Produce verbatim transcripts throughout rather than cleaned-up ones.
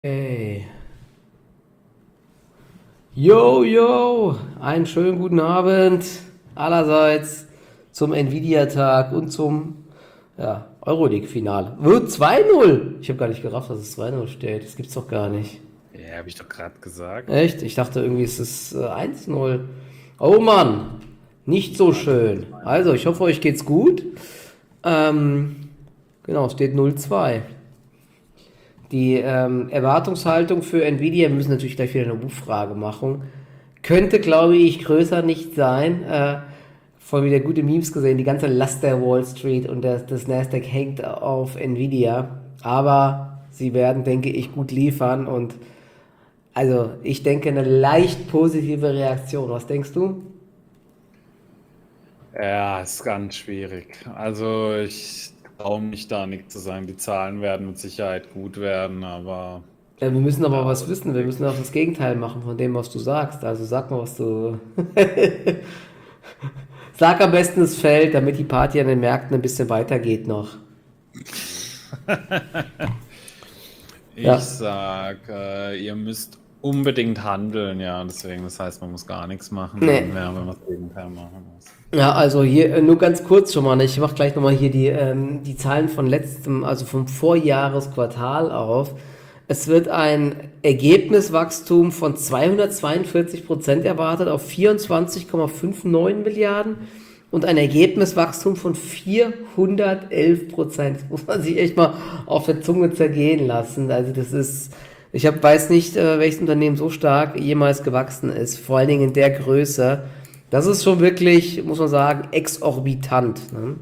Hey. Yo, yo, einen schönen guten Abend allerseits zum Nvidia-Tag und zum ja, Euroleague-Finale. Wird zwei null. Ich habe gar nicht gerafft, dass es zwei null steht. Das gibt's doch gar nicht. Ja, habe ich doch gerade gesagt. Echt? Ich dachte irgendwie, es ist äh, eins null. Oh Mann, nicht so schön. Also, ich hoffe, euch geht's gut. Ähm, genau, es steht null zwei. Die ähm, Erwartungshaltung für Nvidia, wir müssen natürlich gleich wieder eine Umfrage machen, könnte, glaube ich, größer nicht sein. Äh, vorhin wieder gute Memes gesehen, die ganze Last der Wall Street und das, das Nasdaq hängt auf Nvidia. Aber sie werden, denke ich, gut liefern und also ich denke eine leicht positive Reaktion. Was denkst du? Ja, ist ganz schwierig. Also ich traue mich da nicht zu sagen. Die Zahlen werden mit Sicherheit gut werden, aber Äh, wir müssen aber ja, was was wissen. Wir denkst müssen auch das Gegenteil machen von dem, was du sagst. Also sag mal, was du. Sag am besten, es fällt, damit die Party an den Märkten ein bisschen weitergeht noch. Ich Ja. sag, äh, ihr müsst unbedingt handeln, ja. Deswegen, das heißt, man muss gar nichts machen, Nee. dann, ja, wenn man das Gegenteil machen muss. Ja, also hier äh, nur ganz kurz schon mal. Ne? Ich mache gleich nochmal hier die, ähm, die Zahlen von letztem, also vom Vorjahresquartal auf. Es wird ein Ergebniswachstum von zweihundertzweiundvierzig Prozent erwartet auf vierundzwanzig Komma neunundfünfzig Milliarden und ein Ergebniswachstum von vierhundertelf Prozent. Das muss man sich echt mal auf der Zunge zergehen lassen. Also das ist, ich hab, weiß nicht, äh, welches Unternehmen so stark jemals gewachsen ist, vor allen Dingen in der Größe. Das ist schon wirklich, muss man sagen, exorbitant. Ne?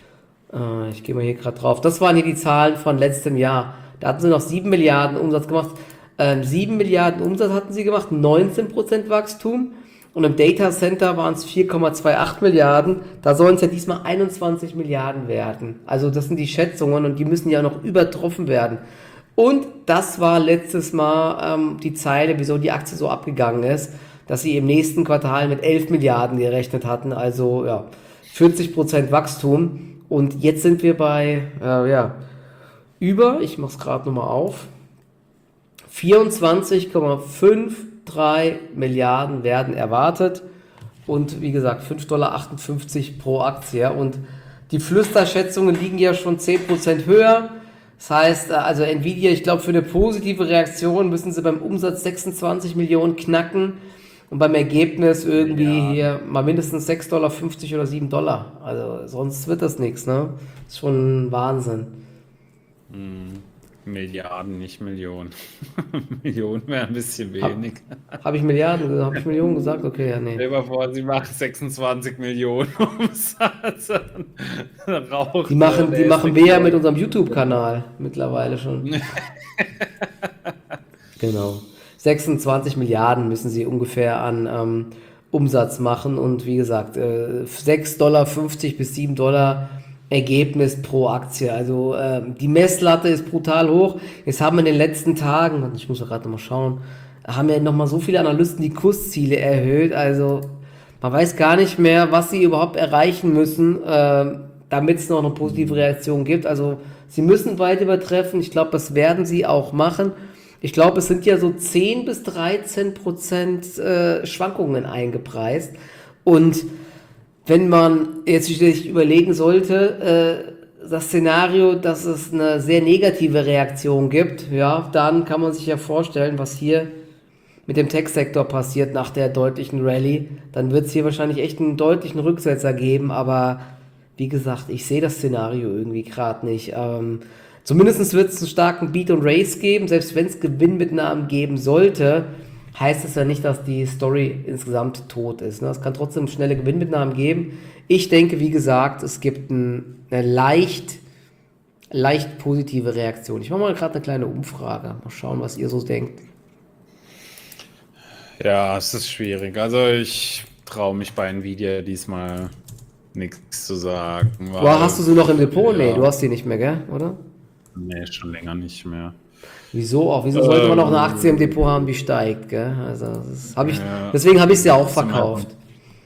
Äh, ich gehe mal hier gerade drauf. Das waren hier die Zahlen von letztem Jahr. Da hatten sie noch sieben Milliarden Umsatz gemacht. Ähm, sieben Milliarden Umsatz hatten sie gemacht, neunzehn Prozent Wachstum. Und im Data Center waren es vier Komma achtundzwanzig Milliarden. Da sollen es ja diesmal einundzwanzig Milliarden werden. Also das sind die Schätzungen und die müssen ja noch übertroffen werden. Und das war letztes Mal ähm, die Zeile, wieso die Aktie so abgegangen ist, dass sie im nächsten Quartal mit elf Milliarden gerechnet hatten. Also ja, vierzig Prozent Wachstum. Und jetzt sind wir bei, äh, ja, über, ich mache es gerade nochmal auf, vierundzwanzig Komma dreiundfünfzig Milliarden werden erwartet und wie gesagt fünf Komma achtundfünfzig Dollar pro Aktie und die Flüsterschätzungen liegen ja schon zehn Prozent höher. Das heißt, also Nvidia, ich glaube, für eine positive Reaktion müssen sie beim Umsatz sechsundzwanzig Millionen knacken und beim Ergebnis irgendwie Milliarden. hier mal mindestens sechs Komma fünfzig Dollar oder sieben Dollar. Also sonst wird das nichts, ne? Das ist schon Wahnsinn. Hm. Milliarden, nicht Millionen. Millionen wäre ein bisschen Hab, wenig. habe ich Milliarden, habe ich Millionen gesagt? Okay, ja, nee. Stell dir mal vor, sie macht sechsundzwanzig Millionen Umsatz. Dann Die raucht äh, machen, die der machen erste wir ja mit Knoll. unserem YouTube-Kanal mittlerweile schon. Genau. sechsundzwanzig Milliarden müssen sie ungefähr an ähm, Umsatz machen und wie gesagt, äh, sechs Komma fünfzig Dollar bis sieben Dollar Ergebnis pro Aktie. Also ähm, die Messlatte ist brutal hoch. Jetzt haben wir in den letzten Tagen, und ich muss ja gerade nochmal schauen, haben ja nochmal so viele Analysten die Kursziele erhöht. Also man weiß gar nicht mehr, was sie überhaupt erreichen müssen, ähm, damit es noch eine positive Reaktion gibt. Also sie müssen weit übertreffen. Ich glaube, das werden sie auch machen. Ich glaube, es sind ja so zehn bis dreizehn Prozent äh, Schwankungen eingepreist. Und wenn man jetzt sich überlegen sollte, äh, das Szenario, dass es eine sehr negative Reaktion gibt, ja, dann kann man sich ja vorstellen, was hier mit dem Tech-Sektor passiert nach der deutlichen Rallye. Dann wird es hier wahrscheinlich echt einen deutlichen Rücksetzer geben, aber wie gesagt, ich sehe das Szenario irgendwie gerade nicht. Ähm, zumindest wird es einen starken Beat und Race geben, selbst wenn es Gewinnmitnahmen geben sollte, heißt es ja nicht, dass die Story insgesamt tot ist. Ne? Es kann trotzdem schnelle Gewinnmitnahmen geben. Ich denke, wie gesagt, es gibt ein, eine leicht, leicht positive Reaktion. Ich mache mal gerade eine kleine Umfrage. Mal schauen, was ihr so denkt. Ja, es ist schwierig. Also ich traue mich bei Nvidia diesmal nichts zu sagen, Boah, hast weil, du sie noch im Depot? Nee, du ja, hast sie nicht mehr, gell? Oder? nee, schon länger nicht mehr. Wieso auch? Wieso sollte man noch eine Aktie im Depot haben, Ähm, die steigt, gell? Also, das hab ich, ja, deswegen habe ich sie auch ist immer verkauft. von,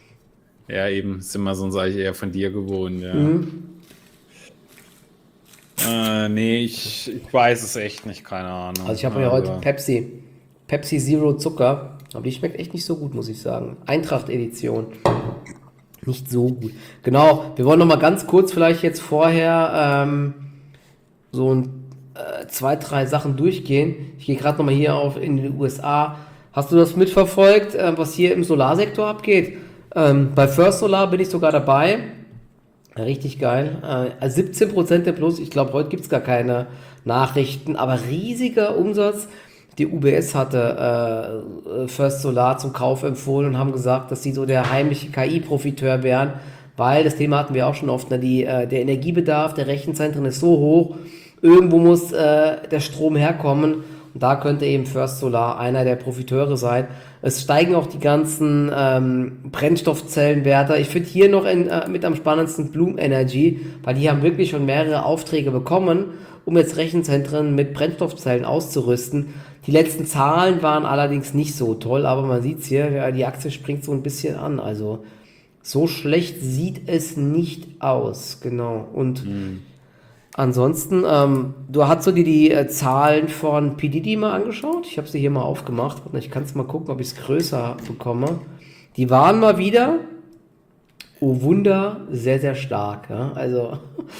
ja, eben, ist immer so, sage ich, eher von dir gewohnt, ja. Mhm. Äh, nee, ich, ich weiß es echt nicht, keine Ahnung. Also ich habe ja heute Also, Pepsi, Pepsi Zero Zucker, aber die schmeckt echt nicht so gut, muss ich sagen. Eintracht-Edition. Nicht so gut. Genau, wir wollen noch mal ganz kurz vielleicht jetzt vorher ähm, so ein, äh, zwei, drei Sachen durchgehen. Ich gehe gerade noch mal hier auf in den U S A. Hast du das mitverfolgt, äh, was hier im Solarsektor abgeht? Ähm, bei First Solar bin ich sogar dabei. Ja, richtig geil. Äh, siebzehn Prozent der Plus. Ich glaube, heute gibt es gar keine Nachrichten, aber riesiger Umsatz. Die U B S hatte äh, First Solar zum Kauf empfohlen und haben gesagt, dass sie so der heimliche K I-Profiteur wären, weil das Thema hatten wir auch schon oft, ne, die, äh, der Energiebedarf der Rechenzentren ist so hoch, irgendwo muss äh, der Strom herkommen und da könnte eben First Solar einer der Profiteure sein. Es steigen auch die ganzen ähm, Brennstoffzellenwerte. Ich finde hier noch in, äh, mit am spannendsten Bloom Energy, weil die haben wirklich schon mehrere Aufträge bekommen, um jetzt Rechenzentren mit Brennstoffzellen auszurüsten. Die letzten Zahlen waren allerdings nicht so toll, aber man sieht es hier, ja, die Aktie springt so ein bisschen an. Also so schlecht sieht es nicht aus, genau. Und hm. ansonsten, ähm, du hast du dir die äh, Zahlen von P. Diddy mal angeschaut? Ich habe sie hier mal aufgemacht. Warte, ich kann es mal gucken, ob ich es größer bekomme. Die waren mal wieder, oh Wunder, sehr, sehr stark. Ja? Also,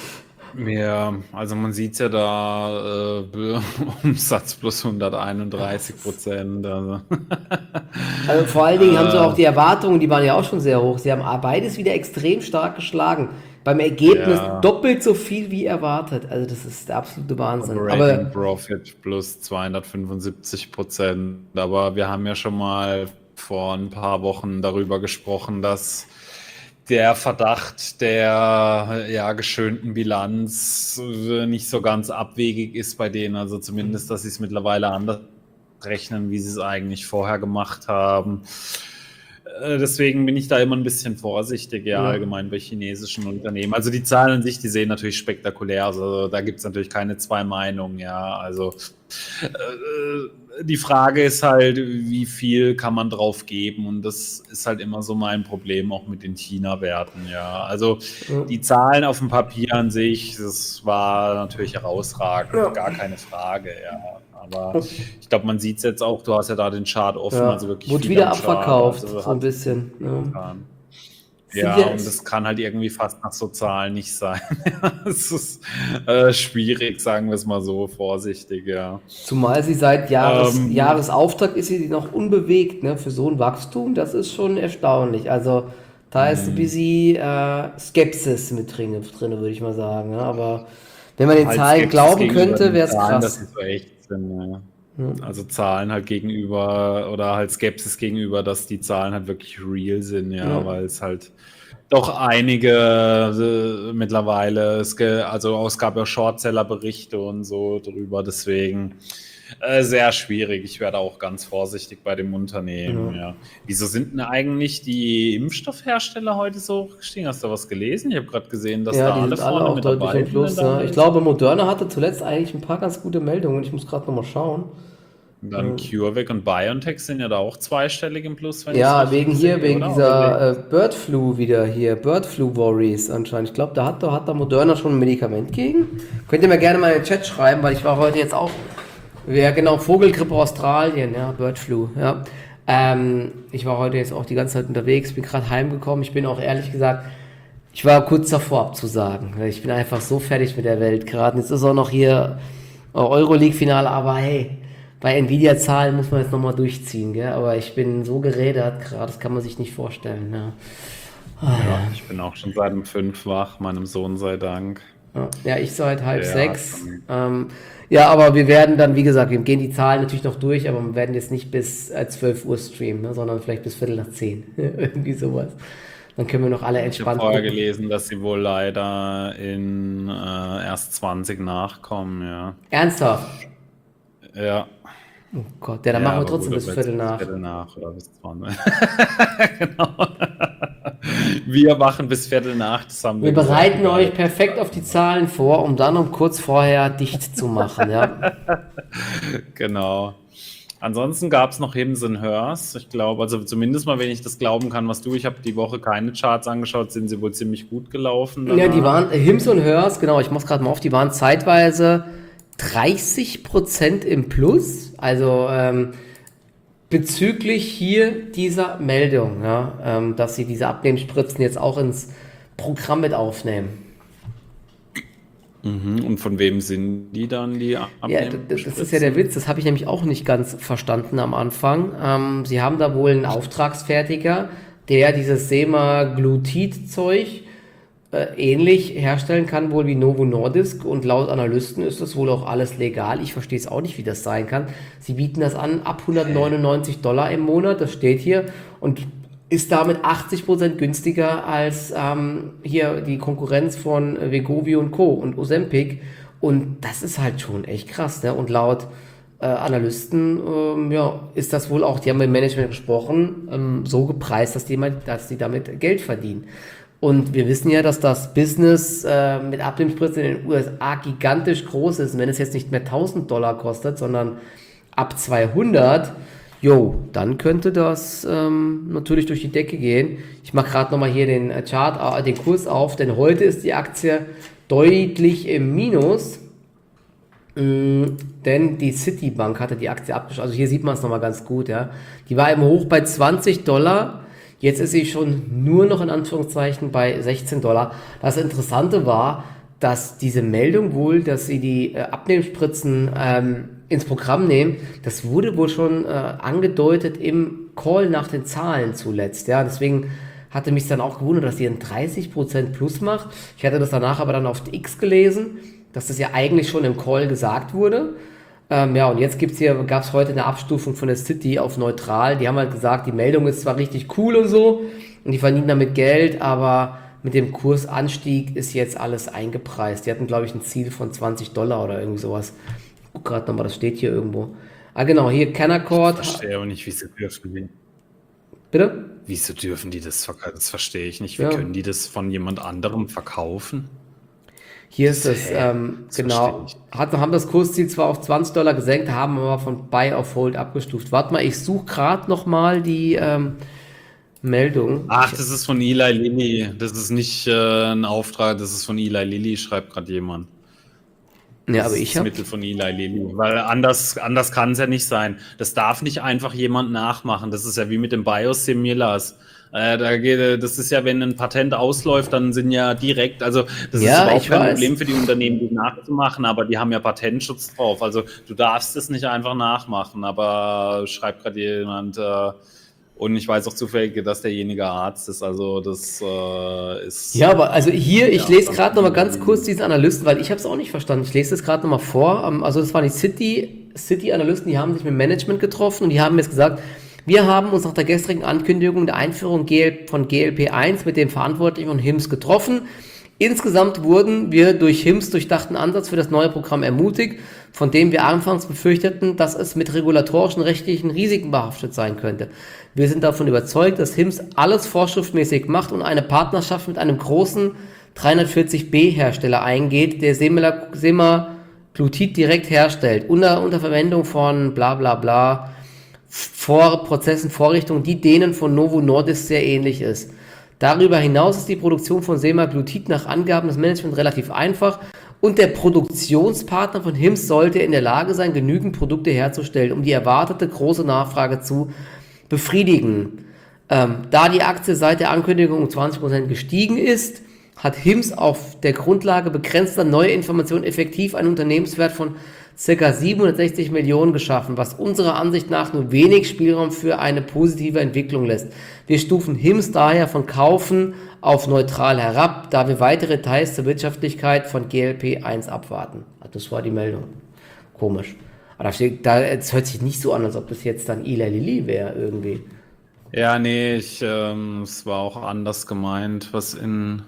Ja, also man sieht ja da äh, Umsatz plus hunderteinunddreißig Prozent. Also. also vor allen Dingen haben sie auch äh, die Erwartungen, die waren ja auch schon sehr hoch. Sie haben beides wieder extrem stark geschlagen. Beim Ergebnis ja, doppelt so viel wie erwartet. Also das ist der absolute Wahnsinn. Operating Aber Profit plus zweihundertfünfundsiebzig Prozent. Aber wir haben ja schon mal vor ein paar Wochen darüber gesprochen, dass der Verdacht der ja, geschönten Bilanz äh, nicht so ganz abwegig ist bei denen. Also zumindest, dass sie es mittlerweile anders rechnen, wie sie es eigentlich vorher gemacht haben. Äh, Deswegen bin ich da immer ein bisschen vorsichtig, ja, ja. allgemein bei chinesischen Unternehmen. Also die Zahlen an sich, die sehen natürlich spektakulär aus. Also da gibt es natürlich keine zwei Meinungen, ja. Also äh, die Frage ist halt, wie viel kann man drauf geben? Und das ist halt immer so mein Problem, auch mit den China-Werten, ja. Also Ja. die Zahlen auf dem Papier an sich, das war natürlich herausragend, Ja. gar keine Frage, ja. Aber ich glaube, man sieht es jetzt auch, du hast ja da den Chart offen, Ja. also wirklich Wurde viel wieder am Chart, abverkauft, also so ein hat bisschen. Ja. getan. Sind Ja, und jetzt, das kann halt irgendwie fast nach so Zahlen nicht sein. Es ist äh, schwierig, sagen wir es mal so, vorsichtig, ja. zumal sie seit Jahres, Ähm, Jahresauftakt ist sie noch unbewegt, ne? Für so ein Wachstum, das ist schon erstaunlich. Also da ist ein mh, bisschen äh, Skepsis mit drin, drin, würde ich mal sagen. Ne? Aber wenn man den halt Zahlen Skepsis glauben gegenüber könnte, den wäre es Zahlen, dass sie krass. so echt sind, ja. Ja. Also Zahlen halt gegenüber oder halt Skepsis gegenüber, dass die Zahlen halt wirklich real sind, ja, Ja. weil es halt doch einige äh, mittlerweile, es ge also es gab ja Shortseller-Berichte und so drüber, deswegen äh, sehr schwierig. Ich werde auch ganz vorsichtig bei dem Unternehmen, Ja. ja. Wieso sind denn eigentlich die Impfstoffhersteller heute so hochgestiegen? Hast du was gelesen? Ich habe gerade gesehen, dass Ja, da die alle sind alle vorne auch mit deutlich dabei im sind in Plus. der Ne? Ich Analyse. glaube, Moderna hatte zuletzt eigentlich ein paar ganz gute Meldungen. Ich muss gerade nochmal schauen. Und dann CureVac und BioNTech sind ja da auch zweistellig im Plus, wenn ich es Ja, richtig wegen hier, sehe, wegen oder? Oder sehe dieser ich äh, Bird Flu wieder hier, Bird Flu Worries anscheinend. Ich glaube, da hat, da hat da Moderna schon ein Medikament gegen. Könnt ihr mir gerne mal in den Chat schreiben, weil ich war heute jetzt auch, ja genau, Vogelgrippe Australien, ja, Bird Flu, ja. Ähm, ich war heute jetzt auch die ganze Zeit unterwegs, bin gerade heimgekommen. Ich bin auch ehrlich gesagt, ich war kurz davor abzusagen. Weil ich bin einfach so fertig mit der Welt gerade. Jetzt ist auch noch hier äh, Euroleague-Finale, aber hey, bei Nvidia-Zahlen muss man jetzt nochmal durchziehen, gell? Aber ich bin so gerädert gerade, das kann man sich nicht vorstellen. Ja, ah, Ja, ich bin auch schon seit um fünf wach, meinem Sohn sei Dank. ja. Ja, ich seit halb Der hat sechs. schon, Ähm, ja, aber wir werden dann, wie gesagt, wir gehen die Zahlen natürlich noch durch, aber wir werden jetzt nicht bis äh, zwölf Uhr streamen, ne, sondern vielleicht bis Viertel nach zehn. Irgendwie sowas. Dann können wir noch alle ich habe entspannt vorher gucken. gelesen, dass sie wohl leider in äh, erst zwanzig nachkommen, ja. Ernsthaft? Ja, Oh Gott, ja, dann ja, machen wir aber trotzdem gut, bis aber jetzt Viertel bis nach. Viertel nach oder bis zwanzig. Genau. Wir machen bis Viertel nach, das haben Wir wir gesagt, bereiten egal. euch perfekt auf die Zahlen vor, um dann um kurz vorher dicht zu machen, ja. Genau. Ansonsten gab es noch Hims and Hers. Ich glaube, also zumindest mal, wenn ich das glauben kann, was du, ich habe die Woche keine Charts angeschaut, sind sie wohl ziemlich gut gelaufen. Ja, die danach. waren, äh, Hims und Hers, genau, ich mach's gerade mal auf, die waren zeitweise dreißig Prozent im Plus, also ähm, bezüglich hier dieser Meldung, ja, ähm, dass sie diese Abnehmspritzen jetzt auch ins Programm mit aufnehmen. Mhm. Und von wem sind die dann, die Ja, d- d- das ist ja der Abnehmspritzen? Witz, das habe ich nämlich auch nicht ganz verstanden am Anfang. Ähm, sie haben da wohl einen Auftragsfertiger, der dieses Semaglutid-Zeug äh, ähnlich herstellen kann, wohl wie Novo Nordisk, und laut Analysten ist das wohl auch alles legal. Ich verstehe es auch nicht, wie das sein kann. Sie bieten das an ab hundertneunundneunzig Dollar im Monat, das steht hier, und ist damit achtzig Prozent günstiger als ähm, hier die Konkurrenz von äh, Wegovy und Co. und Ozempic. Und das ist halt schon echt krass, ne? Und laut äh, Analysten, ähm, ja, ist das wohl auch, die haben mit dem Management gesprochen, ähm, so gepreist, dass die, mal- dass die damit Geld verdienen. Und wir wissen ja, dass das Business äh, mit Abnehmspritzen in den U S A gigantisch groß ist. Und wenn es jetzt nicht mehr tausend Dollar kostet, sondern ab zweihundert, jo, dann könnte das ähm, natürlich durch die Decke gehen. Ich mache gerade nochmal hier den äh, Chart, äh, den Kurs auf, denn heute ist die Aktie deutlich im Minus. Mm, denn die Citibank hatte die Aktie abgeschlossen. Also hier sieht man es nochmal ganz gut, ja. Die war im Hoch bei zwanzig Dollar. Jetzt ist sie schon nur noch in Anführungszeichen bei sechzehn Dollar. Das Interessante war, dass diese Meldung wohl, dass sie die äh, Abnehmspritzen ähm, ins Programm nehmen, das wurde wohl schon äh, angedeutet im Call nach den Zahlen zuletzt. Ja, deswegen hatte mich dann auch gewundert, dass sie einen dreißig Prozent plus macht. Ich hatte das danach aber dann auf X gelesen, dass das ja eigentlich schon im Call gesagt wurde. Ähm, ja, und jetzt gibt's hier, gab es heute eine Abstufung von der City auf neutral. Die haben halt gesagt, die Meldung ist zwar richtig cool und so, und die verdienen damit Geld, aber mit dem Kursanstieg ist jetzt alles eingepreist. Die hatten, glaube ich, ein Ziel von zwanzig Dollar oder irgendwie sowas. Ich guck gerade nochmal, das steht hier irgendwo. Ah, genau, hier Ich Canaccord. verstehe aber nicht, wieso dürfen die, Bitte? wieso dürfen die das verkaufen? Das verstehe ich nicht. Wie Ja. können die das von jemand anderem verkaufen? Hier ist es, Hä? ähm, Das genau, verstehe hat, haben das Kursziel zwar auf zwanzig Dollar gesenkt, haben aber von Buy auf Hold abgestuft. Warte mal, ich suche gerade nochmal die ähm, Meldung. Ach, das ist von Eli Lilly. Das ist nicht äh, ein Auftrag, das ist von Eli Lilly, schreibt gerade jemand. Ja, Das aber ist ich das habe, Mittel von Eli Lilly. Weil anders, anders kann es ja nicht sein. Das darf nicht einfach jemand nachmachen. Das ist ja wie mit den Biosimilars. Äh, da geht, das ist ja, wenn ein Patent ausläuft, dann sind ja direkt, also das ist ja, überhaupt ich kein weiß. Problem für die Unternehmen, die nachzumachen, aber die haben ja Patentschutz drauf. Also du darfst es nicht einfach nachmachen, aber schreibt gerade jemand, äh, und ich weiß auch zufällig, dass derjenige Arzt ist. Also das äh, ist, Ja, aber also hier, ich ja, lese dann gerade nochmal ganz die- kurz diesen Analysten, weil ich habe es auch nicht verstanden. Ich lese das gerade nochmal vor. Ähm, Also das waren die City, City-Analysten, die haben sich mit dem Management getroffen und die haben jetzt gesagt, wir haben uns nach der gestrigen Ankündigung der Einführung G L von G L P eins mit dem Verantwortlichen von Hims getroffen. Insgesamt wurden wir durch Hims durchdachten Ansatz für das neue Programm ermutigt, von dem wir anfangs befürchteten, dass es mit regulatorischen rechtlichen Risiken behaftet sein könnte. Wir sind davon überzeugt, dass Hims alles vorschriftmäßig macht und eine Partnerschaft mit einem großen dreihundertvierzig B Hersteller eingeht, der Semala- Semaglutid direkt herstellt, unter, unter Verwendung von bla bla bla Vor Prozessen, Vorrichtungen, die denen von Novo Nordisk sehr ähnlich ist. Darüber hinaus ist die Produktion von Semaglutid nach Angaben des Managements relativ einfach und der Produktionspartner von Hims sollte in der Lage sein, genügend Produkte herzustellen, um die erwartete große Nachfrage zu befriedigen. Ähm, da die Aktie seit der Ankündigung um zwanzig Prozent gestiegen ist, hat Hims auf der Grundlage begrenzter neue Informationen effektiv einen Unternehmenswert von ca. siebenhundertsechzig Millionen geschaffen, was unserer Ansicht nach nur wenig Spielraum für eine positive Entwicklung lässt. Wir stufen Hims daher von Kaufen auf neutral herab, da wir weitere Details zur Wirtschaftlichkeit von G L P eins abwarten. Das war die Meldung. Komisch. Aber da steht, da, es hört sich nicht so an, als ob das jetzt dann Eli Lilly wäre irgendwie. Ja, nee, ich, ähm, es war auch anders gemeint, was in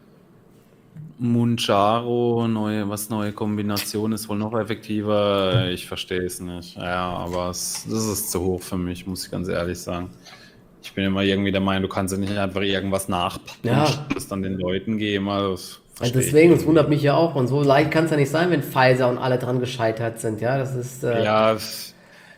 Mounjaro, neue, was neue Kombination ist, wohl noch effektiver. Ich verstehe es nicht. Ja, aber es, das ist zu hoch für mich, muss ich ganz ehrlich sagen. Ich bin immer irgendwie der Meinung, du kannst ja nicht einfach irgendwas nachpacken, Ja. das dann den Leuten geben. Also, das Und verstehe ich deswegen, das irgendwie. wundert mich ja auch. Und so leicht kann es ja nicht sein, wenn Pfizer und alle dran gescheitert sind. Ja, das ist. Äh, Ja, f-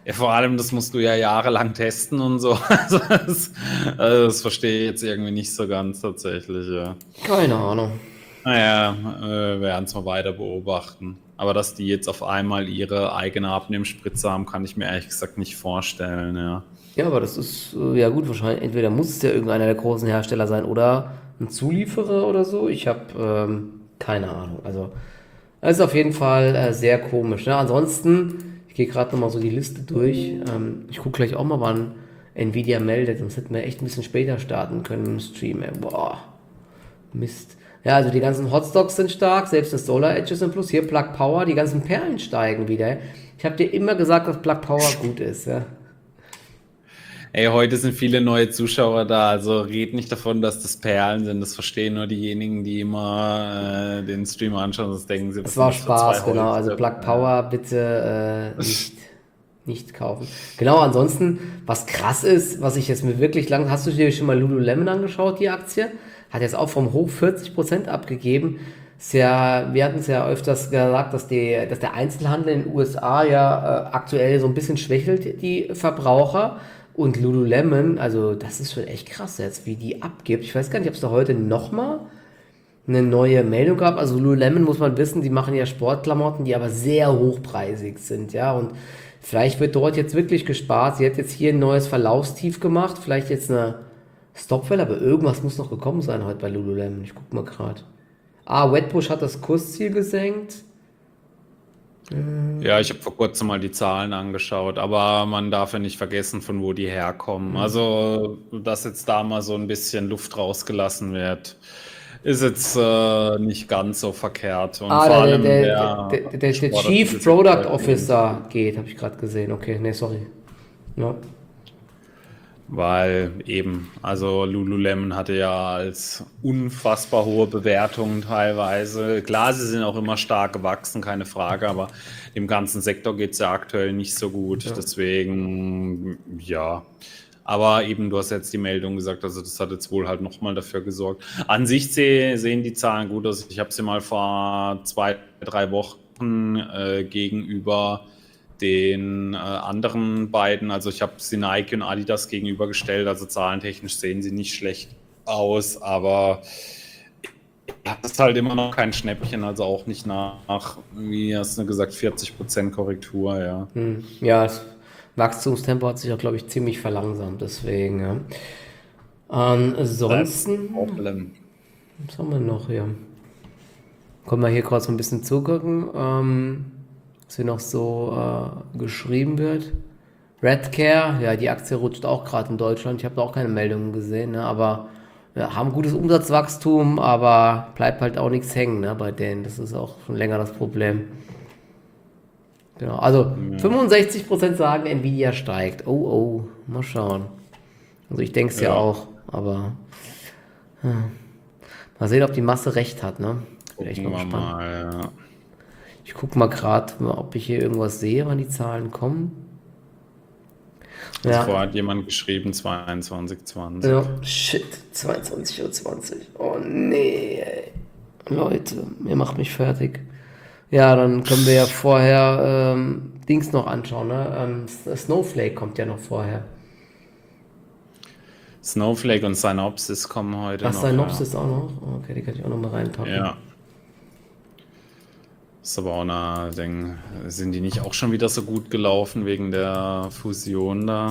Ja, vor allem, das musst du ja jahrelang testen und so. Also das, also das verstehe ich jetzt irgendwie nicht so ganz tatsächlich, ja. Keine Ahnung. Naja, äh, werden es mal weiter beobachten. Aber dass die jetzt auf einmal ihre eigene Abnehmspritze haben, kann ich mir ehrlich gesagt nicht vorstellen, ja. Ja, aber das ist, äh, ja gut, wahrscheinlich, entweder muss es ja irgendeiner der großen Hersteller sein oder ein Zulieferer oder so. Ich habe ähm, keine Ahnung. Also, das ist auf jeden Fall äh, sehr komisch. Ne? Ansonsten, ich gehe gerade nochmal so die Liste durch. Ähm, ich gucke gleich auch mal, wann Nvidia meldet. Sonst hätten wir echt ein bisschen später starten können im Stream. Ey. Boah, Mist. Ja, also die ganzen Hotstocks sind stark, selbst das Solar Edge ist im Plus. Hier Plug Power, die ganzen Perlen steigen wieder. Ich habe dir immer gesagt, dass Plug Power gut ist. Ja. Ey, heute sind viele neue Zuschauer da, also red nicht davon, dass das Perlen sind. Das verstehen nur diejenigen, die immer äh, den Stream anschauen, das denken sie, was Es war sind das für Spaß, zwei genau. Also Holzköpfe? Plug Power bitte äh, nicht, nicht kaufen. Genau, ansonsten, was krass ist, was ich jetzt mir wirklich lang. Hast du dir schon mal Lululemon angeschaut, die Aktie? Hat jetzt auch vom Hoch vierzig Prozent abgegeben. Ist ja, wir hatten es ja öfters gesagt, dass, die, dass der Einzelhandel in den U S A ja äh, aktuell so ein bisschen schwächelt, die Verbraucher. Und Lululemon, also das ist schon echt krass jetzt, wie die abgibt. Ich weiß gar nicht, ob es da heute nochmal eine neue Meldung gab. Also Lululemon muss man wissen, die machen ja Sportklamotten, die aber sehr hochpreisig sind, ja. Und vielleicht wird dort jetzt wirklich gespart. Sie hat jetzt hier ein neues Verlaufstief gemacht, vielleicht jetzt eine Stopwelle, aber irgendwas muss noch gekommen sein heute bei Lululemon. Ich guck mal gerade. Ah, Wedbush hat das Kursziel gesenkt. Ja, ich habe vor kurzem mal die Zahlen angeschaut, aber man darf ja nicht vergessen, von wo die herkommen. Also, dass jetzt da mal so ein bisschen Luft rausgelassen wird, ist jetzt äh, nicht ganz so verkehrt. Und Ah, vor der, allem der, der, der der, der, der Sport hat Chief dieses Product Jahr Officer geht, habe ich gerade gesehen. Okay, nee, sorry. Ja. Weil eben, also Lululemon hatte ja als unfassbar hohe Bewertungen teilweise. Klar, sie sind auch immer stark gewachsen, keine Frage, aber dem ganzen Sektor geht es ja aktuell nicht so gut. Ja. Deswegen, ja. Aber eben, du hast jetzt die Meldung gesagt, also das hat jetzt wohl halt nochmal dafür gesorgt. An sich seh, sehen die Zahlen gut aus. Ich habe sie mal vor zwei, drei Wochen äh, gegenüber den äh, anderen beiden, also ich habe sie Nike und Adidas gegenübergestellt, also zahlentechnisch sehen sie nicht schlecht aus, aber das ist halt immer noch kein Schnäppchen, also auch nicht nach, wie hast du gesagt, vierzig Prozent Korrektur, ja. Hm. Ja, das Wachstumstempo hat sich auch, glaube ich, ziemlich verlangsamt, deswegen, ja. Ansonsten, Problem. was haben wir noch hier? Können wir hier gerade so ein bisschen zugucken, ähm, was hier noch so äh, geschrieben wird. Redcare, ja, die Aktie rutscht auch gerade in Deutschland. Ich habe da auch keine Meldungen gesehen, ne, aber ja, haben gutes Umsatzwachstum, aber bleibt halt auch nichts hängen, ne, bei denen. Das ist auch schon länger das Problem. Genau, also Ja. fünfundsechzig Prozent sagen, Nvidia steigt. Oh, oh, mal schauen. Also ich denke es ja. Ja. auch, aber hm. Mal sehen, ob die Masse recht hat, ne? Bin echt Gucken mal wir gespannt. mal, ja. Ich gucke mal gerade, ob ich hier irgendwas sehe, wann die Zahlen kommen. Also Ja, vorher hat jemand geschrieben, zweiundzwanzig zwanzig. ja, shit, zweiundzwanzig Uhr zwanzig. Oh nee, ey. Leute, ihr macht mich fertig. Ja, dann können wir ja vorher ähm, Dings noch anschauen, ne? Ähm, S- Snowflake kommt ja noch vorher. Snowflake und Synopsys kommen heute Ach, noch. Synopsys auch noch? Okay, die kann ich auch noch mal reinpacken. Ja. Ja. Ist aber auch eine Ding. Sind die nicht auch schon wieder so gut gelaufen wegen der Fusion da?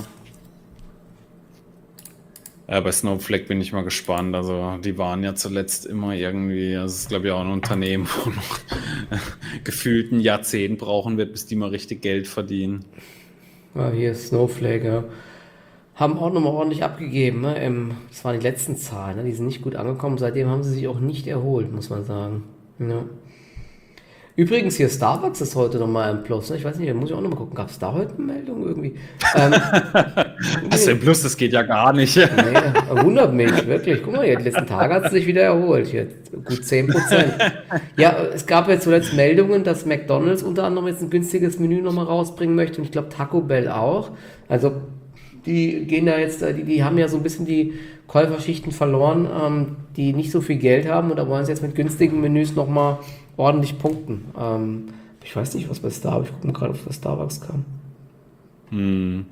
Ja, bei Snowflake bin ich mal gespannt. Also, die waren ja zuletzt immer irgendwie, das ist glaube ich auch ein Unternehmen, wo noch gefühlt ein Jahrzehnt brauchen wird, bis die mal richtig Geld verdienen. Ja, hier ist Snowflake, ja. Haben auch nochmal ordentlich abgegeben, ne? Im, das waren die letzten Zahlen, ne? Die sind nicht gut angekommen. Seitdem haben sie sich auch nicht erholt, muss man sagen. Ja. Übrigens, hier Starbucks ist heute nochmal im Plus. Ne? Ich weiß nicht, da muss ich auch nochmal gucken. Gab es da heute eine Meldung irgendwie? Ähm, Also im Plus, das geht ja gar nicht. nee, wundert mich, wirklich. Guck mal, hier, die letzten Tage hat es sich wieder erholt. Hier, gut zehn Prozent. Ja, es gab ja zuletzt Meldungen, dass McDonald's unter anderem jetzt ein günstiges Menü nochmal rausbringen möchte. Und ich glaube, Taco Bell auch. Also, die gehen da jetzt, die, die haben ja so ein bisschen die Käuferschichten verloren, ähm, die nicht so viel Geld haben. Und da wollen sie jetzt mit günstigen Menüs nochmal ordentlich punkten. Ähm, ich weiß nicht, was bei Starbucks, ich gucke mal gerade, ob es bei Starbucks kam. Hm.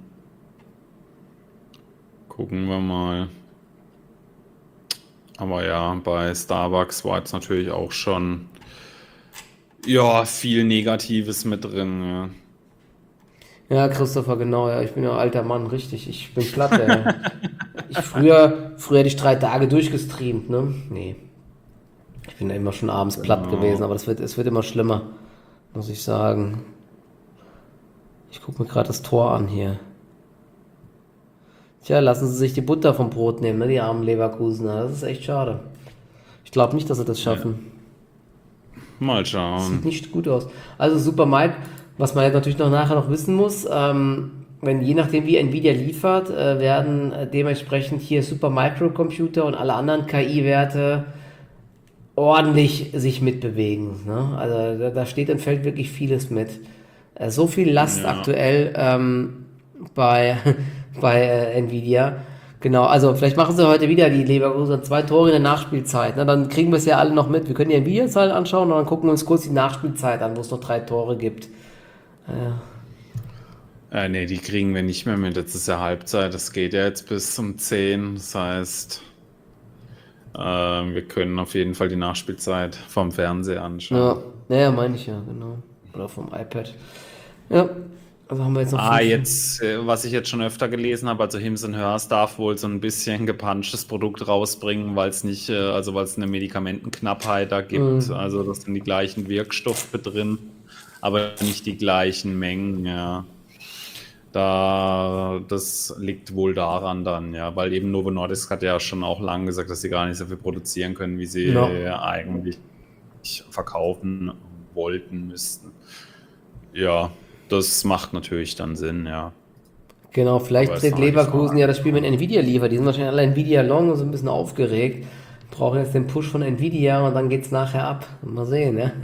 Gucken wir mal. Aber ja, bei Starbucks war jetzt natürlich auch schon ja viel Negatives mit drin. Ja. Ja, Christopher, genau, ja, ich bin ja ein alter Mann, richtig, ich bin platt, ey. Ich früher, früher hätte ich drei Tage durchgestreamt, ne? Nee. Ich bin ja immer schon abends platt gewesen, Genau. aber das wird, es wird immer schlimmer, muss ich sagen. Ich gucke mir gerade das Tor an hier. Tja, lassen sie sich die Butter vom Brot nehmen, ne, die armen Leverkusener. Das ist echt schade. Ich glaube nicht, dass sie das Ja. schaffen. Mal Sieht schauen. nicht gut aus. Also Super Mike, was man jetzt natürlich noch nachher noch wissen muss, ähm, wenn je nachdem wie Nvidia liefert, äh, werden äh, dementsprechend hier Super Microcomputer und alle anderen K I-Werte ordentlich sich mitbewegen. Ne? Also da, da steht und fällt wirklich vieles mit. Äh, so viel Last Ja. aktuell ähm, bei, bei äh, Nvidia. Genau, also vielleicht machen sie heute wieder die Leverkusen zwei Tore in der Nachspielzeit. Ne? Dann kriegen wir es ja alle noch mit. Wir können die Nvidia-Zahlen anschauen und dann gucken wir uns kurz die Nachspielzeit an, wo es noch drei Tore gibt. Äh, nee, die kriegen wir nicht mehr mit. Jetzt ist ja Halbzeit. Das geht ja jetzt bis um zehn. Das heißt, äh, wir können auf jeden Fall die Nachspielzeit vom Fernseher Ja, anschauen. naja, meine ich ja, genau. Oder vom iPad. Ja, also haben wir jetzt noch Ah, fünf. jetzt, äh, was ich jetzt schon öfter gelesen habe, also Hims and Hers darf wohl so ein bisschen gepanschtes Produkt rausbringen, weil es nicht, äh, also weil es eine Medikamentenknappheit da gibt. Also das sind die gleichen Wirkstoffe drin, aber nicht die gleichen Mengen, ja. Da, das liegt wohl daran dann, ja, weil eben Novo Nordisk hat ja schon auch lange gesagt, dass sie gar nicht so viel produzieren können, wie sie Ja. eigentlich verkaufen wollten, müssten. Ja, das macht natürlich dann Sinn, ja. Genau, vielleicht Aber ist dreht noch nicht so Leverkusen ja das Spiel mit angekommen. Nvidia liefert. Die sind wahrscheinlich alle Nvidia Long und so ein bisschen aufgeregt. Brauchen jetzt den Push von Nvidia und dann geht's nachher ab. Mal sehen, ja.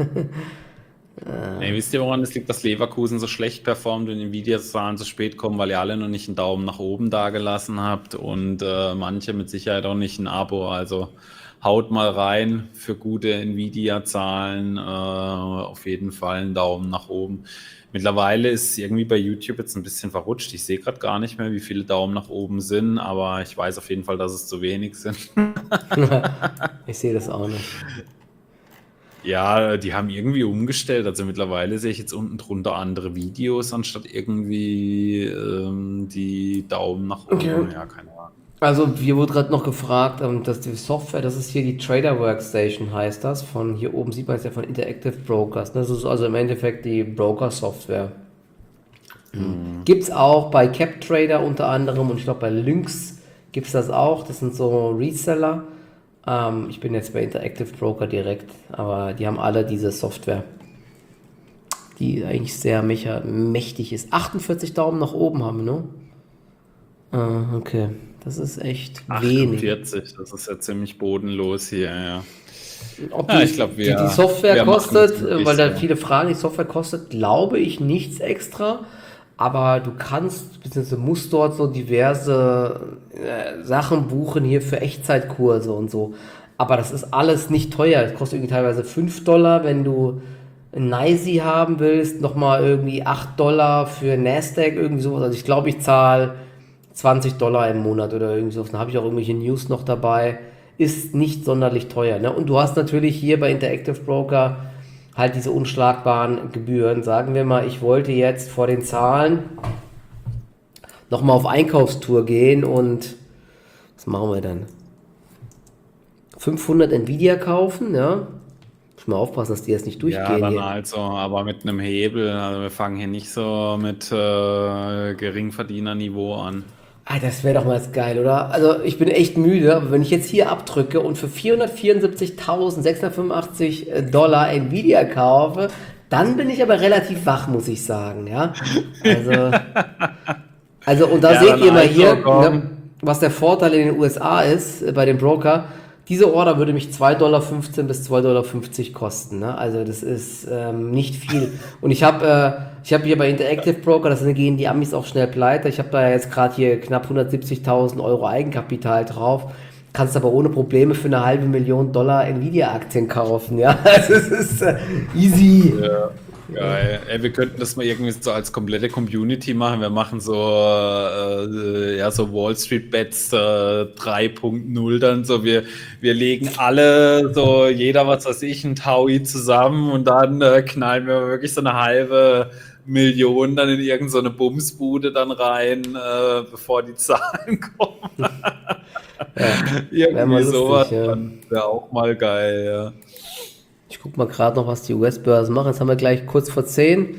Ey, wisst ihr, woran es liegt, dass Leverkusen so schlecht performt und Nvidia-Zahlen so spät kommen, weil ihr alle noch nicht einen Daumen nach oben dagelassen habt und äh, manche mit Sicherheit auch nicht ein Abo. Also haut mal rein für gute Nvidia-Zahlen, äh, auf jeden Fall einen Daumen nach oben. Mittlerweile ist irgendwie bei YouTube jetzt ein bisschen verrutscht. Ich sehe gerade gar nicht mehr, wie viele Daumen nach oben sind, aber ich weiß auf jeden Fall, dass es zu wenig sind. Ich sehe das auch nicht. Ja, die haben irgendwie umgestellt. Also mittlerweile sehe ich jetzt unten drunter andere Videos, anstatt irgendwie ähm, die Daumen nach oben. Okay. Ja, keine Ahnung. Also, hier wurde gerade noch gefragt, ähm, dass die Software, das ist hier die Trader Workstation, heißt das. Von hier oben sieht man es ja von Interactive Brokers. Das ist also im Endeffekt die Broker-Software. Gibt es auch bei CapTrader unter anderem und ich glaube bei Lynx gibt es das auch. Das sind so Reseller. Ähm, ich bin jetzt bei Interactive Broker direkt, aber die haben alle diese Software, die eigentlich sehr mecha mächtig ist. achtundvierzig Daumen nach oben haben wir, ne? Ah, okay. Das ist echt wenig. achtundvierzig, das ist ja ziemlich bodenlos hier, ja. Ob Ja, die, ich glaube, die, wir, die Software wir machen kostet, es äh, wirklich weil da so. viele fragen, die Software kostet, glaube ich, nichts extra, aber du kannst, beziehungsweise musst dort so diverse äh, Sachen buchen hier für Echtzeitkurse und so. Aber das ist alles nicht teuer. Das kostet irgendwie teilweise fünf Dollar, wenn du ein NYSE haben willst, nochmal irgendwie acht Dollar für Nasdaq, irgendwie sowas. Also ich glaube, ich zahle zwanzig Dollar im Monat oder irgendwie so. Dann habe ich auch irgendwelche News noch dabei. Ist nicht sonderlich teuer. Ne? Und du hast natürlich hier bei Interactive Broker halt diese unschlagbaren Gebühren. Sagen wir mal, ich wollte jetzt vor den Zahlen nochmal auf Einkaufstour gehen und was machen wir dann? fünfhundert Nvidia kaufen, ja. Muss mal aufpassen, dass die jetzt nicht Ja, durchgehen dann hier. also, aber mit einem Hebel. Also wir fangen hier nicht so mit äh, Geringverdienerniveau an. Ah, das wäre doch mal jetzt geil, oder? Also ich bin echt müde, aber wenn ich jetzt hier abdrücke und für vierhundertvierundsiebzigtausendsechshundertfünfundachtzig Dollar Nvidia kaufe, dann bin ich aber relativ wach, muss ich sagen, ja. Also, also und da Ja, seht dann ihr mal also, hier, komm. ne, was der Vorteil in den U S A ist äh, bei dem Broker. Diese Order würde mich zwei Dollar fünfzehn bis zwei Dollar fünfzig kosten. Ne? Also das ist ähm, nicht viel. Und ich habe äh, ich habe hier bei Interactive Broker, das gehen die Amis auch schnell pleite. Ich habe da jetzt gerade hier knapp hundertsiebzigtausend Euro Eigenkapital drauf. Kannst aber ohne Probleme für eine halbe Million Dollar Nvidia-Aktien kaufen. Ja, also es ist äh, easy. Ja. Geil. Ey, wir könnten das mal irgendwie so als komplette Community machen. Wir machen so, äh, ja, so Wall Street Bets äh, drei Punkt null dann so. Wir, wir legen alle so, jeder, was weiß ich, ein Taui zusammen und dann äh, knallen wir wirklich so eine halbe Million dann in irgendeine so eine Bumsbude dann rein, äh, bevor die Zahlen kommen. Ja, Irgendwie lustig, sowas ja. wäre auch mal geil, ja. Ich guck mal gerade noch, was die U S-Börsen machen. Jetzt haben wir gleich kurz vor zehn.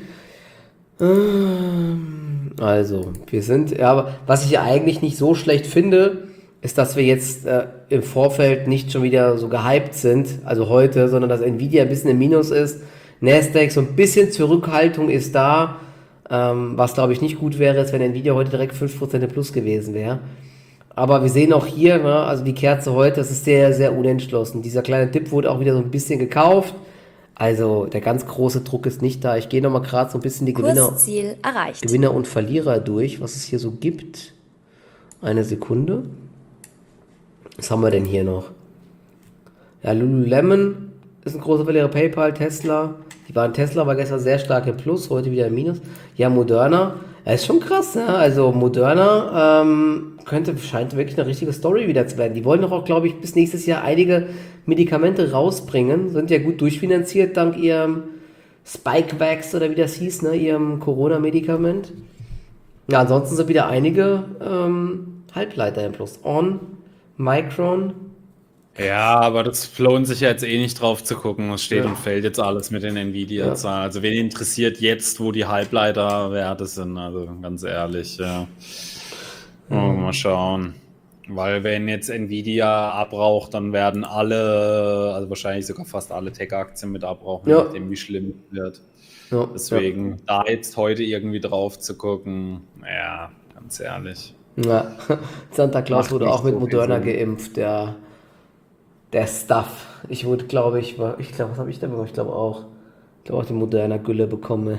Ähm, Also, wir sind, ja, aber was ich ja eigentlich nicht so schlecht finde, ist, dass wir jetzt äh, im Vorfeld nicht schon wieder so gehypt sind, also heute, sondern dass Nvidia ein bisschen im Minus ist. Nasdaq, so ein bisschen Zurückhaltung ist da, ähm, was glaube ich nicht gut wäre, ist, wenn Nvidia heute direkt fünf Prozent im Plus gewesen wäre. Aber wir sehen auch hier, ne, also die Kerze heute, das ist sehr, sehr unentschlossen. Dieser kleine Dip wurde auch wieder so ein bisschen gekauft. Also der ganz große Druck ist nicht da. Ich gehe nochmal gerade so ein bisschen die Gewinner, Kursziel erreicht. Gewinner und Verlierer durch, was es hier so gibt. Eine Sekunde. Was haben wir denn hier noch? Ja, Lululemon ist ein großer Verlierer. PayPal, Tesla. Die waren Tesla war gestern sehr stark im Plus, heute wieder im Minus. Ja, Moderna. Ja, ist schon krass, ne? Also Moderna ähm, könnte, scheint wirklich eine richtige Story wieder zu werden. Die wollen doch auch, glaube ich, bis nächstes Jahr einige Medikamente rausbringen. Sind ja gut durchfinanziert dank ihrem Spikevax oder wie das hieß, ne? Ihrem Corona-Medikament. Ja, ansonsten sind wieder einige ähm, Halbleiter im Plus. On, Micron. Ja, aber das lohnt sich ja jetzt eh nicht drauf zu gucken. Es steht Ja. und fällt jetzt alles mit den Nvidia-Zahlen. Also wen interessiert jetzt, wo die Halbleiterwerte sind? Also ganz ehrlich, ja. Mhm. Mal schauen. Weil wenn jetzt Nvidia abraucht, dann werden alle, also wahrscheinlich sogar fast alle Tech-Aktien mit abrauchen, Ja. je nachdem wie schlimm es wird. Ja, Deswegen da jetzt heute irgendwie drauf zu gucken, ja, ganz ehrlich. Ja, Santa Claus Macht wurde nicht auch mit so viel Moderna Sinn. geimpft, der, der Stuff. Ich wurde, glaube ich, war, ich glaube, was habe ich da bekommen? Ich glaube auch, ich glaube auch die Moderna Gülle bekomme.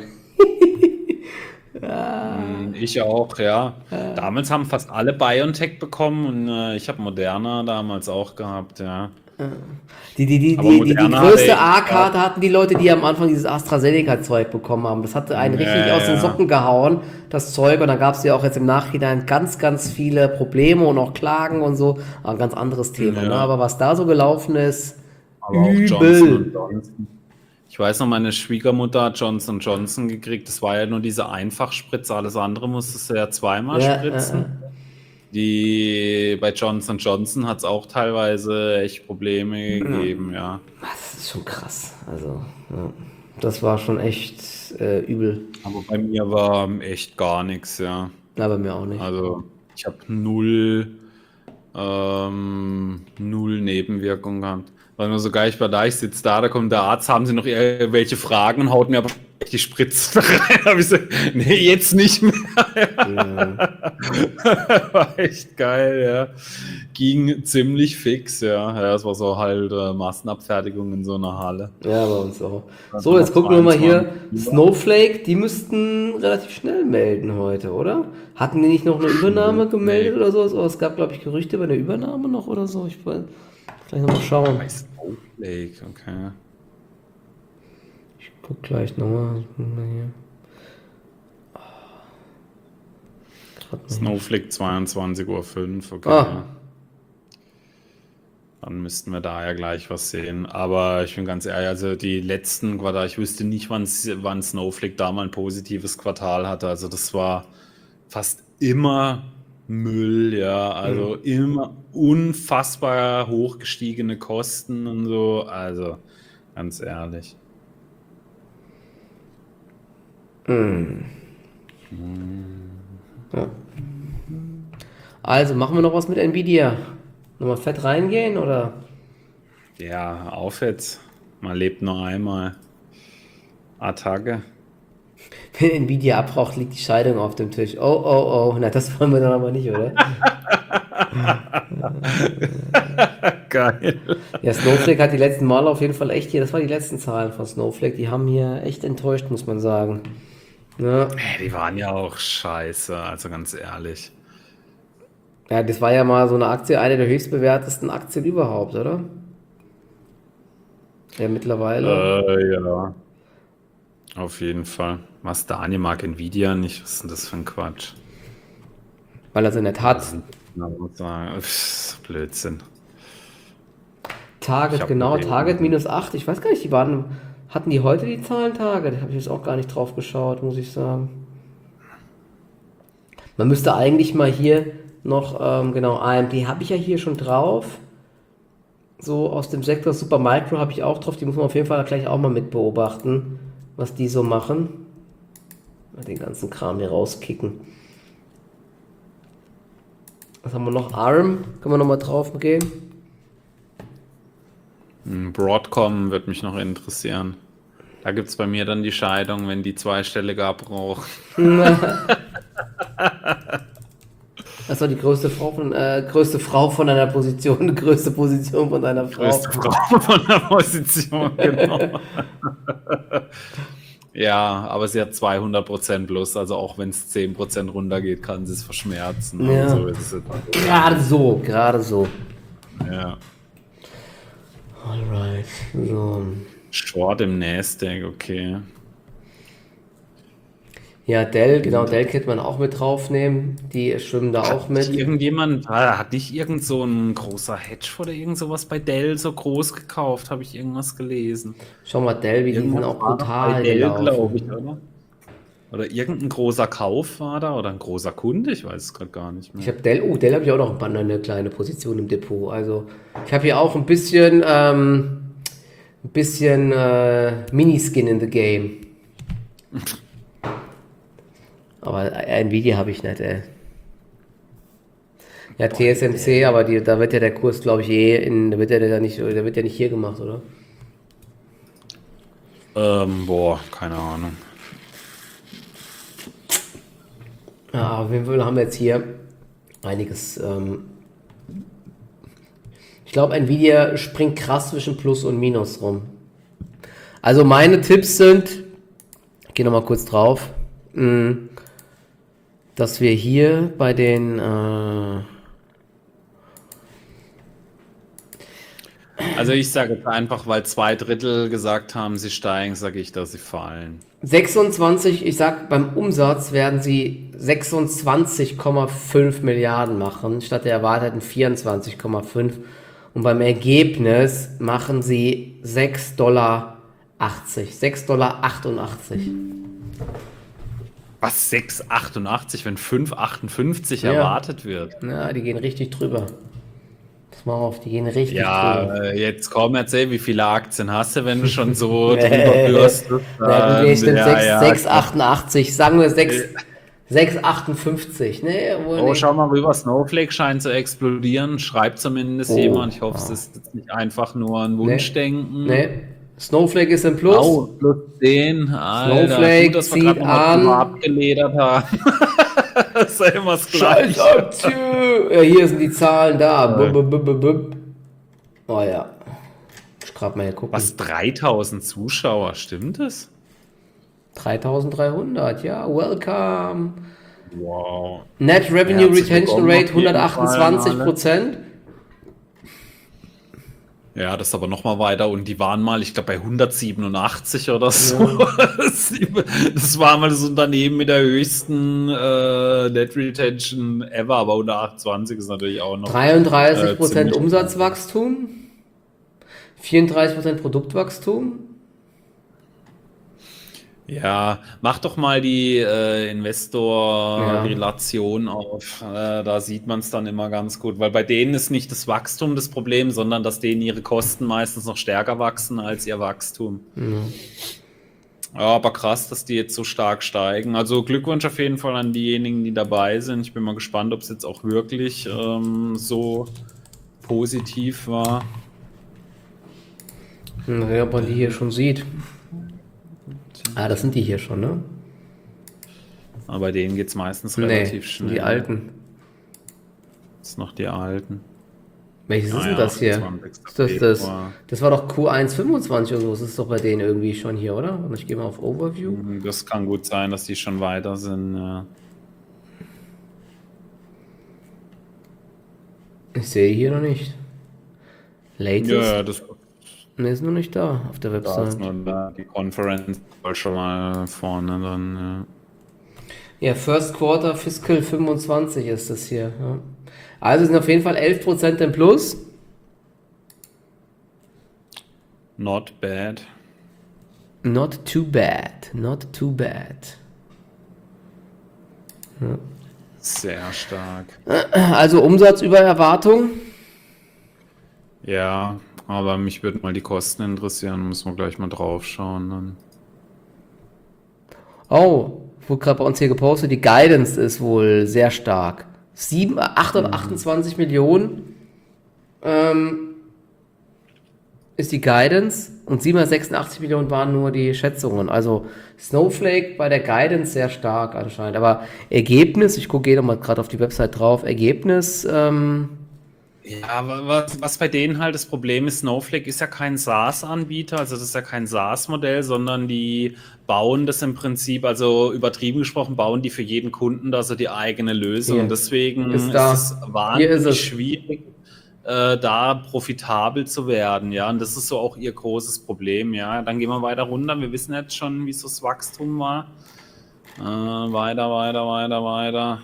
Mm, Ich auch, ja. Damals haben fast alle BioNTech bekommen und äh, ich habe Moderna damals auch gehabt, ja. Die, die, die, Aber die, die, die Moderna größte hatte ich- A-Karte hatten die Leute, die am Anfang dieses AstraZeneca-Zeug bekommen haben. Das hatte einen Ja, richtig aus den ja. Socken gehauen, das Zeug. Und dann gab es ja auch jetzt im Nachhinein ganz, ganz viele Probleme und auch Klagen und so. Aber ein ganz anderes Thema. Ja. Ne? Aber was da so gelaufen ist, Aber auch übel. Johnson Johnson. Ich weiß noch, meine Schwiegermutter hat Johnson Johnson gekriegt. Das war ja nur diese Einfachspritze. Alles andere musstest du ja zweimal Ja, spritzen. äh, Die bei Johnson Johnson hat es auch teilweise echt Probleme gegeben, ja. Das ist schon krass. Also, ja. Das war schon echt äh, übel. Aber bei mir war echt gar nichts, ja. Ja, bei mir auch nicht. Also ich habe null, ähm, null Nebenwirkungen gehabt. War nur so geil, ich war da, ich sitze da, da kommt der Arzt, haben Sie noch irgendwelche Fragen und haut mir aber die Spritze rein. Hab ich so, nee, jetzt nicht mehr. Ja. War echt geil, ja. Ging ziemlich fix, ja. Ja, es war so halt äh, Massenabfertigung in so einer Halle. Ja, bei uns auch. Also So, jetzt gucken wir mal hier. zweiundzwanzig. Snowflake, die müssten relativ schnell melden heute, oder? Hatten die nicht noch eine Übernahme gemeldet oder so? Oh, es gab, glaube ich, Gerüchte über eine Übernahme noch oder so. Ich wollte gleich nochmal schauen. Bei Snowflake, okay. Ich guck gleich nochmal hier. Grad mal hier. Snowflake zweiundzwanzig Uhr fünf, okay. Ah. Dann müssten wir da ja gleich was sehen. Aber ich bin ganz ehrlich, also die letzten Quartal, ich wüsste nicht, wann, wann Snowflake da mal ein positives Quartal hatte. Also das war fast immer Müll, ja. Also immer unfassbar hochgestiegene Kosten und so. Also ganz ehrlich. Ja. Also, machen wir noch was mit Nvidia? Nochmal fett reingehen oder? Ja, auf jetzt. Man lebt nur einmal. Attacke. Wenn Nvidia abraucht, liegt die Scheidung auf dem Tisch. Oh, oh, oh. Na, das wollen wir dann aber nicht, oder? Geil. Ja, Snowflake hat die letzten Male auf jeden Fall echt hier, das waren die letzten Zahlen von Snowflake, die haben hier echt enttäuscht, muss man sagen. Ja, Ey, die waren ja auch scheiße, also ganz ehrlich. ja, das war ja mal so eine Aktie, eine der höchstbewertesten Aktien überhaupt, oder? Ja, mittlerweile. Äh, ja. Auf jeden Fall. Was Daniel mag Nvidia nicht. Was ist denn das für ein Quatsch? Weil er sie nicht Was hat. ist denn da? Pff, Blödsinn. Ich Target, habe genau, Target Bedenken. minus acht. Ich weiß gar nicht, die waren, hatten die heute die Zahlen Target? Habe ich jetzt auch gar nicht drauf geschaut, muss ich sagen. Man müsste eigentlich mal hier noch, ähm, genau, A M D habe ich ja hier schon drauf. So aus dem Sektor Supermicro habe ich auch drauf. Die muss man auf jeden Fall gleich auch mal mit beobachten, was die so machen. Mal den ganzen Kram hier rauskicken. Was haben wir noch? ARM, können wir nochmal drauf gehen? Hm, Broadcom wird mich noch interessieren. Da gibt es bei mir dann die Scheidung, wenn die zweistellige abbrauchen. Achso, die größte Frau von, äh, größte Frau von einer Position, die größte Position von einer Frau. Größte Frau von der Position, genau. Ja, aber sie hat zweihundert Prozent plus, also auch wenn es zehn Prozent runtergeht, kann sie es verschmerzen. Ja. Also ist es jetzt Gerade so, gerade so. ja. Alright, so. Short im Nasdaq, okay. Ja, Dell, genau, Dell könnte man auch mit draufnehmen. Die schwimmen da auch Hat mit. irgendjemand, ah, hat nicht irgend so ein großer Hedge oder irgend sowas bei Dell so groß gekauft? Habe ich irgendwas gelesen? Schau mal, Dell, wie die sind Irgendwas auch war doch bei brutal Dell, glaube ich, gelaufen. oder? Oder irgendein großer Kauf war da oder ein großer Kunde, ich weiß es gerade gar nicht Ich mehr. habe Dell, oh, Dell habe ich auch noch eine kleine Position im Depot. Also ich habe hier auch ein bisschen, ähm, ein bisschen äh, Miniskin in the game. Aber Nvidia habe ich nicht, ey. Ja, T S M C, aber die, da wird ja der Kurs, glaube ich, eh in, da wird ja der nicht, der wird ja nicht hier gemacht, oder? Ähm, boah, keine Ahnung. Ja, auf jeden Fall haben wir jetzt hier einiges. Ähm ich glaube, Nvidia springt krass zwischen Plus und Minus rum. Also meine Tipps sind, ich gehe nochmal kurz drauf, mh, dass wir hier bei den äh, Also ich sage jetzt einfach, weil zwei Drittel gesagt haben, sie steigen, sage ich, dass sie fallen. sechsundzwanzig, ich sag, beim Umsatz werden sie sechsundzwanzig Komma fünf Milliarden machen, statt der erwarteten vierundzwanzig Komma fünf. Und beim Ergebnis machen sie sechs Dollar achtzig, sechs Dollar achtundachtzig. Was, sechs Komma achtundachtzig, wenn fünf Komma achtundfünfzig Ja. erwartet wird? Ja, die gehen richtig drüber. Pass mal auf, die gehen richtig Ja, drüber. äh, jetzt komm, erzähl, wie viele Aktien hast du, wenn du schon so drüber bürstest? Na gut, nee, stimmt, ja, sechs, ja, sechs klar. achtundachtzig, sagen wir sechs, sechs achtundfünfzig. Nee, wohl Oh, nicht. schau mal rüber, Snowflake scheint zu explodieren, schreibt zumindest Oh, jemand. Ich hoffe, es wow. ist jetzt nicht einfach nur ein Nee, Wunschdenken. nee. Snowflake ist im Plus. Oh, plus zehn, Alter. Snowflake Gut, dass wir zieht gerade nochmal drüber an. abgeledert haben. Das ist ja immer das Scheiß Gleiche. Aktie. Ja, hier sind die Zahlen da. Bub, bub, bub, bub, bub. Oh ja. Ich gerade mal hier gucken. Was, dreitausend Zuschauer, stimmt das? dreitausenddreihundert, ja, welcome. Wow. Net Revenue Herzlich Retention willkommen Rate auf jeden Fall hundertachtundzwanzig alle. Prozent. Ja, das ist aber nochmal weiter und die waren mal, ich glaube, bei hundertsiebenundachtzig oder so. Das, das war mal das Unternehmen mit der höchsten äh, Net Retention ever, aber hundertachtundzwanzig ist natürlich auch noch dreiunddreißig äh, Prozent ziemlich Umsatzwachstum, vierunddreißig Prozent Produktwachstum. Ja, mach doch mal die äh, Investor-Relation auf. Äh, da sieht man es dann immer ganz gut, weil bei denen ist nicht das Wachstum das Problem, sondern dass denen ihre Kosten meistens noch stärker wachsen als ihr Wachstum. Ja, aber krass, dass die jetzt so stark steigen. Also Glückwunsch auf jeden Fall an diejenigen, die dabei sind. Ich bin mal gespannt, ob es jetzt auch wirklich ähm, so positiv war. Ja, ob man die hier schon sieht. Ah, das sind die hier schon, ne? Aber bei denen geht es meistens Nee, relativ das sind schnell. die alten. Das sind noch die alten. Welches ist Ah denn ja, das hier? achtundzwanzigster Ist das, das, Februar. das war doch Q eins fünfundzwanzig oder so. Das ist doch bei denen irgendwie schon hier, oder? Und ich gehe mal auf Overview. Das kann gut sein, dass die schon weiter sind. Ja. Ich sehe hier noch nicht. Latest. Ja, das, Ne, ist noch nicht da auf der Da ist Website. nur da die Conference voll schon mal vorne dann, Ja, First Quarter Fiscal fünfundzwanzig ist das hier. Ja. Also sind auf jeden Fall elf Prozent im Plus. ja. Not bad. Not too bad. Not too bad. Sehr stark. Also Umsatz über Erwartung. Ja, aber mich würden mal die Kosten interessieren, müssen wir gleich mal drauf schauen dann. Oh, wurde gerade bei uns hier gepostet, die Guidance ist wohl sehr stark. sieben, achthundertachtundzwanzig Millionen ähm, ist die Guidance und siebenhundertsechsundachtzig Millionen waren nur die Schätzungen. Also Snowflake bei der Guidance sehr stark anscheinend. Aber Ergebnis, ich gucke eh nochmal gerade auf die Website drauf, Ergebnis, ähm, Ja, aber was, was bei denen halt das Problem ist, Snowflake ist ja kein SaaS-Anbieter, also das ist ja kein SaaS-Modell, sondern die bauen das im Prinzip, also übertrieben gesprochen, bauen die für jeden Kunden da so die eigene Lösung. hier Und deswegen ist ist da. es Hier ist wahnsinnig es. schwierig, äh, da profitabel zu werden, ja. Und das ist so auch ihr großes Problem, ja. Dann gehen wir weiter runter. Wir wissen jetzt schon, wie so das Wachstum war. Äh, weiter, weiter, weiter, weiter.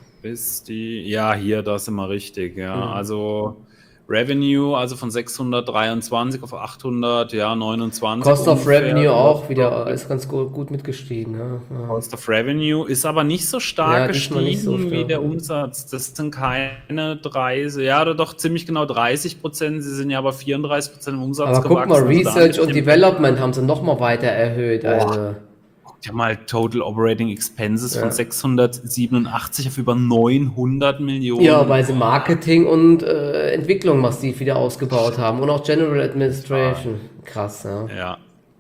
Bis die, ja, hier, da sind wir richtig, ja. Mhm. Also Revenue, also von sechshundertdreiundzwanzig auf achthundertneunundzwanzig Cost of ungefähr. Revenue auch wieder, ist ganz gut, gut mitgestiegen. Ja. Ja. Cost of Revenue ist aber nicht so Ja, stark diesmal nicht so gestiegen wie stark. der Umsatz. Das sind keine dreißig, ja, oder doch ziemlich genau dreißig Prozent. Sie sind ja aber vierunddreißig Prozent im Umsatz Aber guck gewachsen. mal, Also da haben Research die und den- Development haben sie nochmal weiter erhöht. Boah. Also, Guck dir mal Total Operating Expenses Ja. von sechshundertsiebenundachtzig auf über neunhundert Millionen. ja, weil sie Marketing und äh, Entwicklung massiv wieder ausgebaut haben und auch General Administration. Krass, ja. Ja,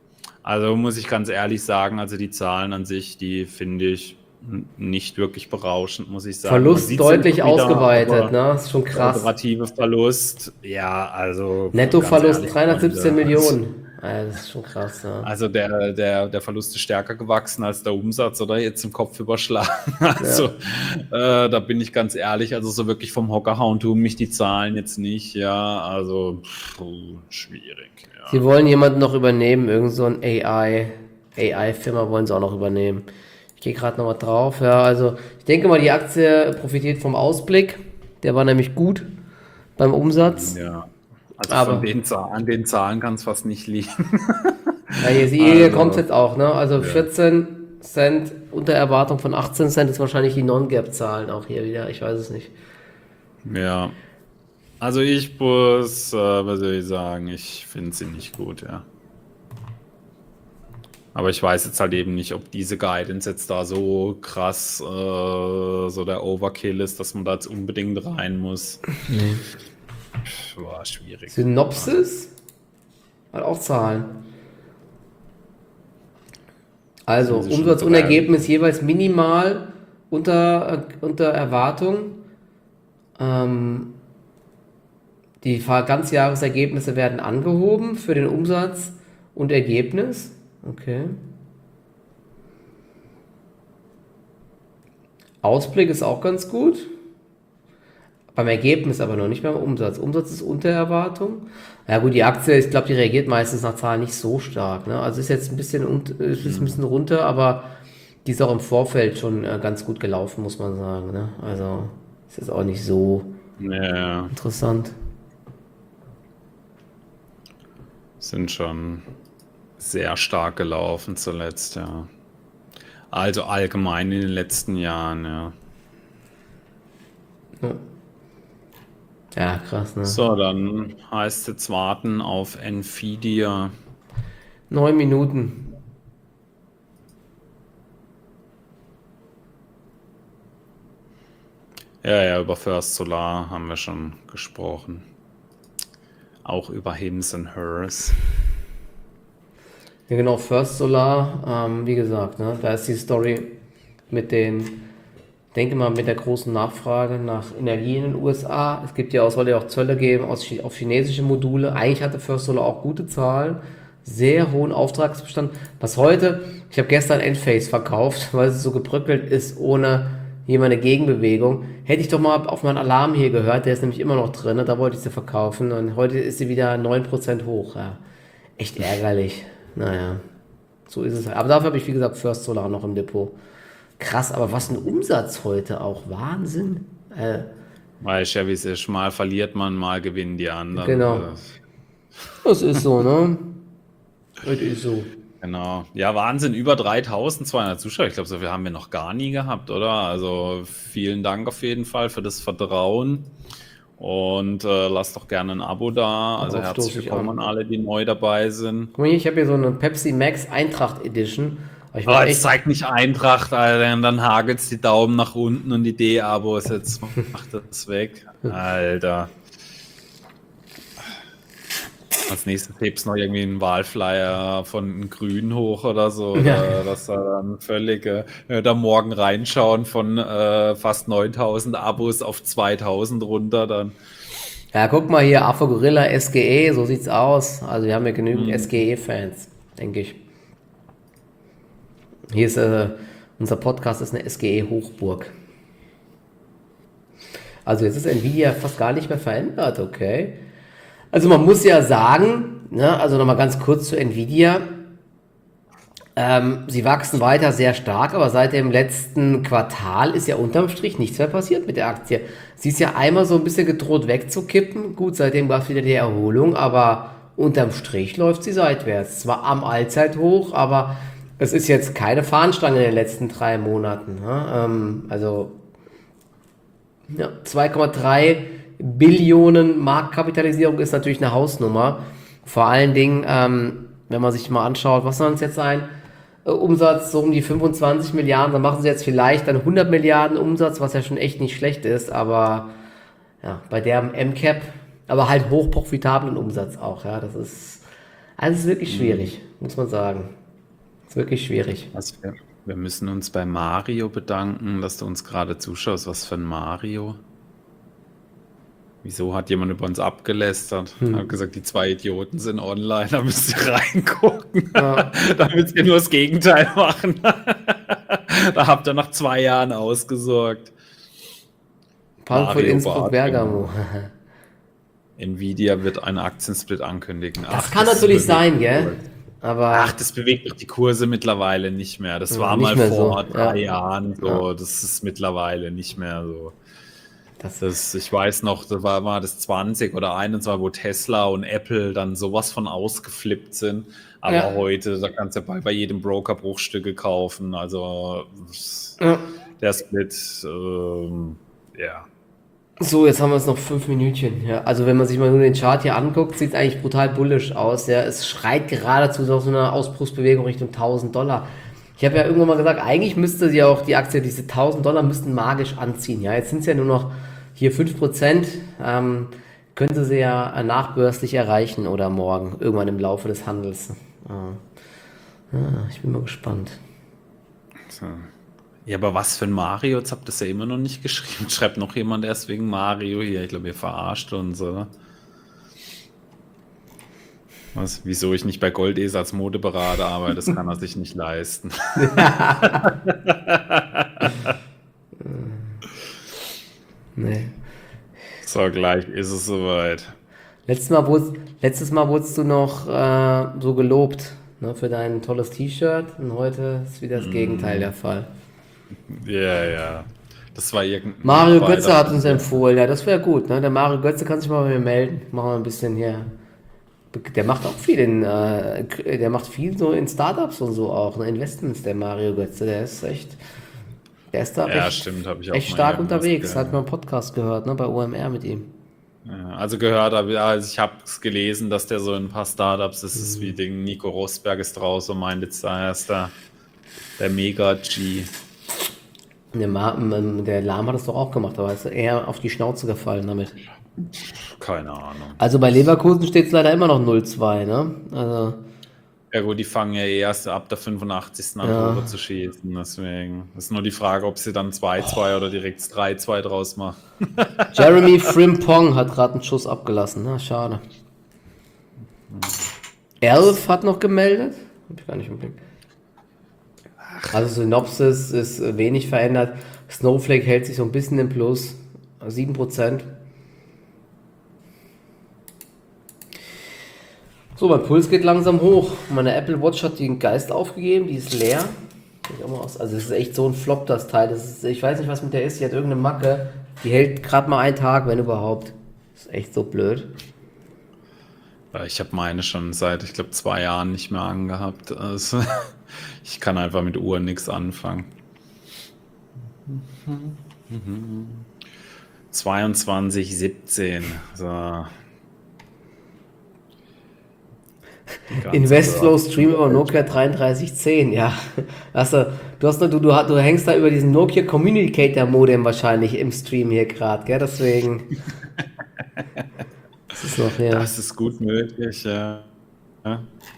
also muss ich ganz ehrlich sagen, also die Zahlen an sich, die finde ich n- nicht wirklich berauschend, muss ich sagen. Man Verlust sieht's deutlich immer wieder, ausgeweitet, aber ne? Ist schon der krass. operative Verlust, ja, also Nettoverlust ganz ehrlich, dreihundertsiebzehn Freunde, Millionen. Ja, das ist schon krass, ja. Also der, der, der Verlust ist stärker gewachsen als der Umsatz oder jetzt im Kopf überschlagen. Also äh, da bin ich ganz ehrlich, also so wirklich vom Hocker hauen tun mich die Zahlen jetzt nicht, ja, also pff, schwierig. Ja. Sie wollen jemanden noch übernehmen, irgend so ein A I, A I-Firma wollen sie auch noch übernehmen. Ich gehe gerade nochmal drauf, ja, also ich denke mal, die Aktie profitiert vom Ausblick, der war nämlich gut beim Umsatz. Ja, also Aber- von den Zahlen, an den Zahlen kann es fast nicht liegen. Ja, hier, hier Also- kommt jetzt auch, ne? Also vierzehn Cent unter Erwartung von achtzehn Cent ist wahrscheinlich die Non-Gap-Zahlen auch hier wieder, ich weiß es nicht. Ja, also ich muss, äh, was soll ich sagen, ich finde sie nicht gut, ja. Aber ich weiß jetzt halt eben nicht, ob diese Guidance jetzt da so krass äh, so der Overkill ist, dass man da jetzt unbedingt rein muss. Nee. War schwierig. Synopsis? Hat auch Zahlen. Also Sind sie schon Umsatz und dabei? Ergebnis jeweils minimal unter, äh, unter Erwartung. Ähm, die Ganzjahresergebnisse werden angehoben für den Umsatz und Ergebnis. Okay. Ausblick ist auch ganz gut. Beim Ergebnis aber noch nicht beim Umsatz. Umsatz ist unter Erwartung. Ja gut, die Aktie, ich glaube, die reagiert meistens nach Zahlen nicht so stark. Ne? Also ist jetzt ein bisschen, und- ist ein bisschen runter, aber die ist auch im Vorfeld schon äh, ganz gut gelaufen, muss man sagen. Ne? Also ist jetzt auch nicht so Ja, interessant. sind schon sehr stark gelaufen zuletzt, ja. Also allgemein in den letzten Jahren, ja. Ja, krass, ne? So, dann heißt jetzt warten auf Nvidia. Neun Minuten. Ja, ja, über First Solar haben wir schon gesprochen. Auch über Hims and Hers. Ja, genau, First Solar, ähm, wie gesagt, ne, da ist die Story mit den, ich denke mal, mit der großen Nachfrage nach Energie in den U S A. Es gibt ja auch, soll ja auch Zölle geben aus, Chi- auf chinesische Module. Eigentlich hatte First Solar auch gute Zahlen, sehr hohen Auftragsbestand. Was heute, ich habe gestern Enphase verkauft, weil es so gebröckelt ist ohne jemanden Gegenbewegung. Hätte ich doch mal auf meinen Alarm hier gehört, der ist nämlich immer noch drin, da wollte ich sie verkaufen und heute ist sie wieder neun Prozent hoch. Ja. Echt ärgerlich. Naja, so ist es halt. Aber dafür habe ich, wie gesagt, First Solar noch im Depot. Krass, aber was ein Umsatz heute auch. Wahnsinn. Äh, Weißt ja, wie es ist. Mal verliert man, mal gewinnen die anderen. genau. Das ist so, ne? Das ist so. Genau. Ja, Wahnsinn, über dreitausendzweihundert Zuschauer. Ich glaube, so viel haben wir noch gar nie gehabt, oder? Also vielen Dank auf jeden Fall für das Vertrauen. Und äh, lasst doch gerne ein Abo da. Also Darauf herzlich stoße ich willkommen an. an alle, die neu dabei sind. Guck mal hier, ich habe hier so eine Pepsi Max Eintracht Edition. Aber ich Oh, war jetzt echt. zeigt nicht Eintracht, Alter, und dann hagelt's die Daumen nach unten und die D-Abos. Jetzt macht das weg. Alter. Als nächstes hebst du noch irgendwie einen Wahlflyer von den Grünen hoch oder so. Ja. Oder dass da dann völlig äh, da morgen reinschauen von äh, fast neuntausend Abos auf zweitausend runter dann. Ja, guck mal hier, Afro Gorilla, S G E, so sieht's aus. Also wir haben ja genügend Mhm. S G E-Fans, denke ich. Hier ist, äh, unser Podcast ist eine S G E-Hochburg. Also jetzt ist Nvidia fast gar nicht mehr verändert, okay. Also man muss ja sagen, ne, also nochmal ganz kurz zu Nvidia. Ähm, sie wachsen weiter sehr stark, aber seit dem letzten Quartal ist ja unterm Strich nichts mehr passiert mit der Aktie. Sie ist ja einmal so ein bisschen gedroht wegzukippen. Gut, seitdem gab es wieder die Erholung, aber unterm Strich läuft sie seitwärts. Zwar am Allzeithoch, aber es ist jetzt keine Fahnenstange in den letzten drei Monaten. Ne? Ähm, also ja, zwei Komma drei Billionen Marktkapitalisierung ist natürlich eine Hausnummer. Vor allen Dingen, ähm, wenn man sich mal anschaut, was soll es jetzt sein? Äh, Umsatz so um die fünfundzwanzig Milliarden, dann machen sie jetzt vielleicht dann hundert Milliarden Umsatz, was ja schon echt nicht schlecht ist, aber ja, bei der M-Cap, aber halt hochprofitablen Umsatz auch, ja, das ist, also es ist wirklich schwierig, muss man sagen. Ist wirklich schwierig. Also wir, wir müssen uns bei Mario bedanken, dass du uns gerade zuschaust. Was für ein Mario? Wieso hat jemand über uns abgelästert? Hm. Hat gesagt, die zwei Idioten sind online, da müsst ihr reingucken. Ja. Damit ihr nur das Gegenteil machen. Da habt ihr nach zwei Jahren ausgesorgt. Frankfurt, Mario Innsbruck, Barth, Bergamo. Nvidia wird einen Aktiensplit ankündigen. Das Ach, kann das natürlich bewegt sein, die gell? Kurse. Aber Ach, das bewegt doch die Kurse mittlerweile nicht mehr. Das Ja, war nicht mal mehr vor so, drei ja. Jahren so. Das ist mittlerweile nicht mehr so. das, Das, ich weiß noch, da war mal das zwanzig oder einundzwanzig, wo Tesla und Apple dann sowas von ausgeflippt sind. Aber Ja. heute, da kannst du bei, bei jedem Broker Bruchstücke kaufen. Also ja. der Split, ähm, ja. So, jetzt haben wir es noch fünf Minütchen. Ja, also wenn man sich mal nur den Chart hier anguckt, sieht es eigentlich brutal bullish aus. Ja, es schreit geradezu so einer Ausbruchsbewegung Richtung tausend Dollar. Ich habe ja irgendwann mal gesagt, eigentlich müsste sie auch die Aktie, diese tausend Dollar müssten magisch anziehen. Ja, jetzt sind es ja nur noch hier fünf Prozent. Ähm, könnte sie ja nachbörslich erreichen oder morgen, irgendwann im Laufe des Handels. Ah. Ah, ich bin mal gespannt. So. Ja, aber was für ein Mario? Jetzt habt ihr das ja immer noch nicht geschrieben. Schreibt noch jemand erst wegen Mario hier. Ich glaube, ihr verarscht uns, oder? Was? Wieso ich nicht bei Goldes als Modeberater arbeite, das kann er sich nicht leisten. Nee. So, gleich ist es soweit. Letztes Mal, wurdest, letztes Mal wurdest du noch äh, so gelobt, ne, für dein tolles T-Shirt und heute ist wieder das Gegenteil der Fall. Ja, ja. Das war irgendein. Mario Mitarbeiter Götze hat von uns mir. empfohlen, ja, das wäre gut, ne? Der Mario Götze kann sich mal bei mir melden. Machen wir ein bisschen hier. Der macht auch viel in, äh, der macht viel so in Startups und so auch, ne? Investments, der Mario Götze, der ist echt, der ist da Ja, echt, stimmt, habe ich auch echt mal stark irgendwas unterwegs. gehört. Hat man einen Podcast gehört, ne, bei O M R mit ihm. Ja, also gehört, aber ja, also ich habe es gelesen, dass der so in ein paar Startups ist, ist wie den Nico Rosberg ist draus und meint jetzt da erst der, der Mega-G. Der, Ma der Lahm hat es doch auch gemacht, aber ist eher auf die Schnauze gefallen damit. Keine Ahnung. Also bei Leverkusen steht es leider immer noch null zwei, ne? Also, Ja gut, die fangen ja eh erst ab der fünfundachtzigsten an Ja. Tore zu schießen, deswegen ist nur die Frage, ob sie dann zwei zwei oder direkt drei zwei draus machen. Jeremy Frimpong hat gerade einen Schuss abgelassen, ne? Schade. Elf hat noch gemeldet. Hab ich gar nicht im Blick. Also Synopsis ist wenig verändert. Snowflake hält sich so ein bisschen im Plus. sieben Prozent. So, mein Puls geht langsam hoch. Meine Apple Watch hat den Geist aufgegeben, die ist leer. Sieht auch mal aus. Also es ist echt so ein Flop, das Teil. Das ist, ich weiß nicht, was mit der ist. Die hat irgendeine Macke. Die hält gerade mal einen Tag, wenn überhaupt. Das ist echt so blöd. Ja, ich habe meine schon seit, ich glaube, zwei Jahren nicht mehr angehabt. Also, ich kann einfach mit Uhren nichts anfangen. zweiundzwanzig siebzehn. So. Die ganze Investflow Börse. Stream über Nokia dreiunddreißig zehn, ja. Hast du, du, hast, noch- du, du, du hängst da über diesen Nokia Communicator Modem wahrscheinlich im Stream hier gerade, gell? Deswegen. Das ist noch, ja. Das ist gut möglich, ja. Ja.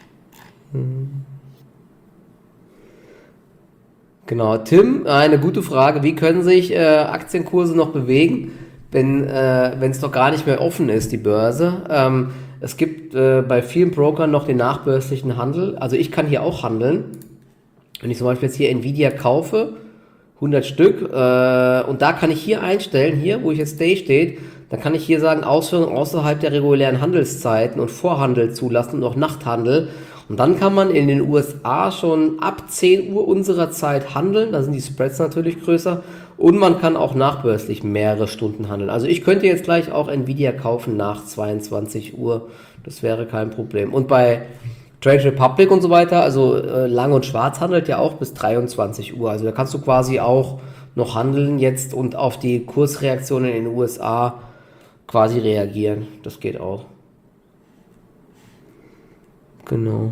Genau. Tim, eine gute Frage. Wie können sich äh, Aktienkurse noch bewegen, wenn äh, wenn es doch gar nicht mehr offen ist, die Börse? Ähm, es gibt äh, bei vielen Brokern noch den nachbörslichen Handel. Also ich kann hier auch handeln. Wenn ich zum Beispiel jetzt hier Nvidia kaufe, hundert Stück, äh, und da kann ich hier einstellen, hier, wo ich jetzt Day steht, da kann ich hier sagen, Ausführung außerhalb der regulären Handelszeiten und Vorhandel zulassen und auch Nachthandel. Und dann kann man in den U S A schon ab zehn Uhr unserer Zeit handeln, da sind die Spreads natürlich größer, und man kann auch nachbörslich mehrere Stunden handeln. Also ich könnte jetzt gleich auch Nvidia kaufen nach zweiundzwanzig Uhr, das wäre kein Problem. Und bei Trade Republic und so weiter, also äh, Lang und Schwarz handelt ja auch bis dreiundzwanzig Uhr. Also da kannst du quasi auch noch handeln jetzt und auf die Kursreaktionen in den U S A quasi reagieren. Das geht auch. Genau.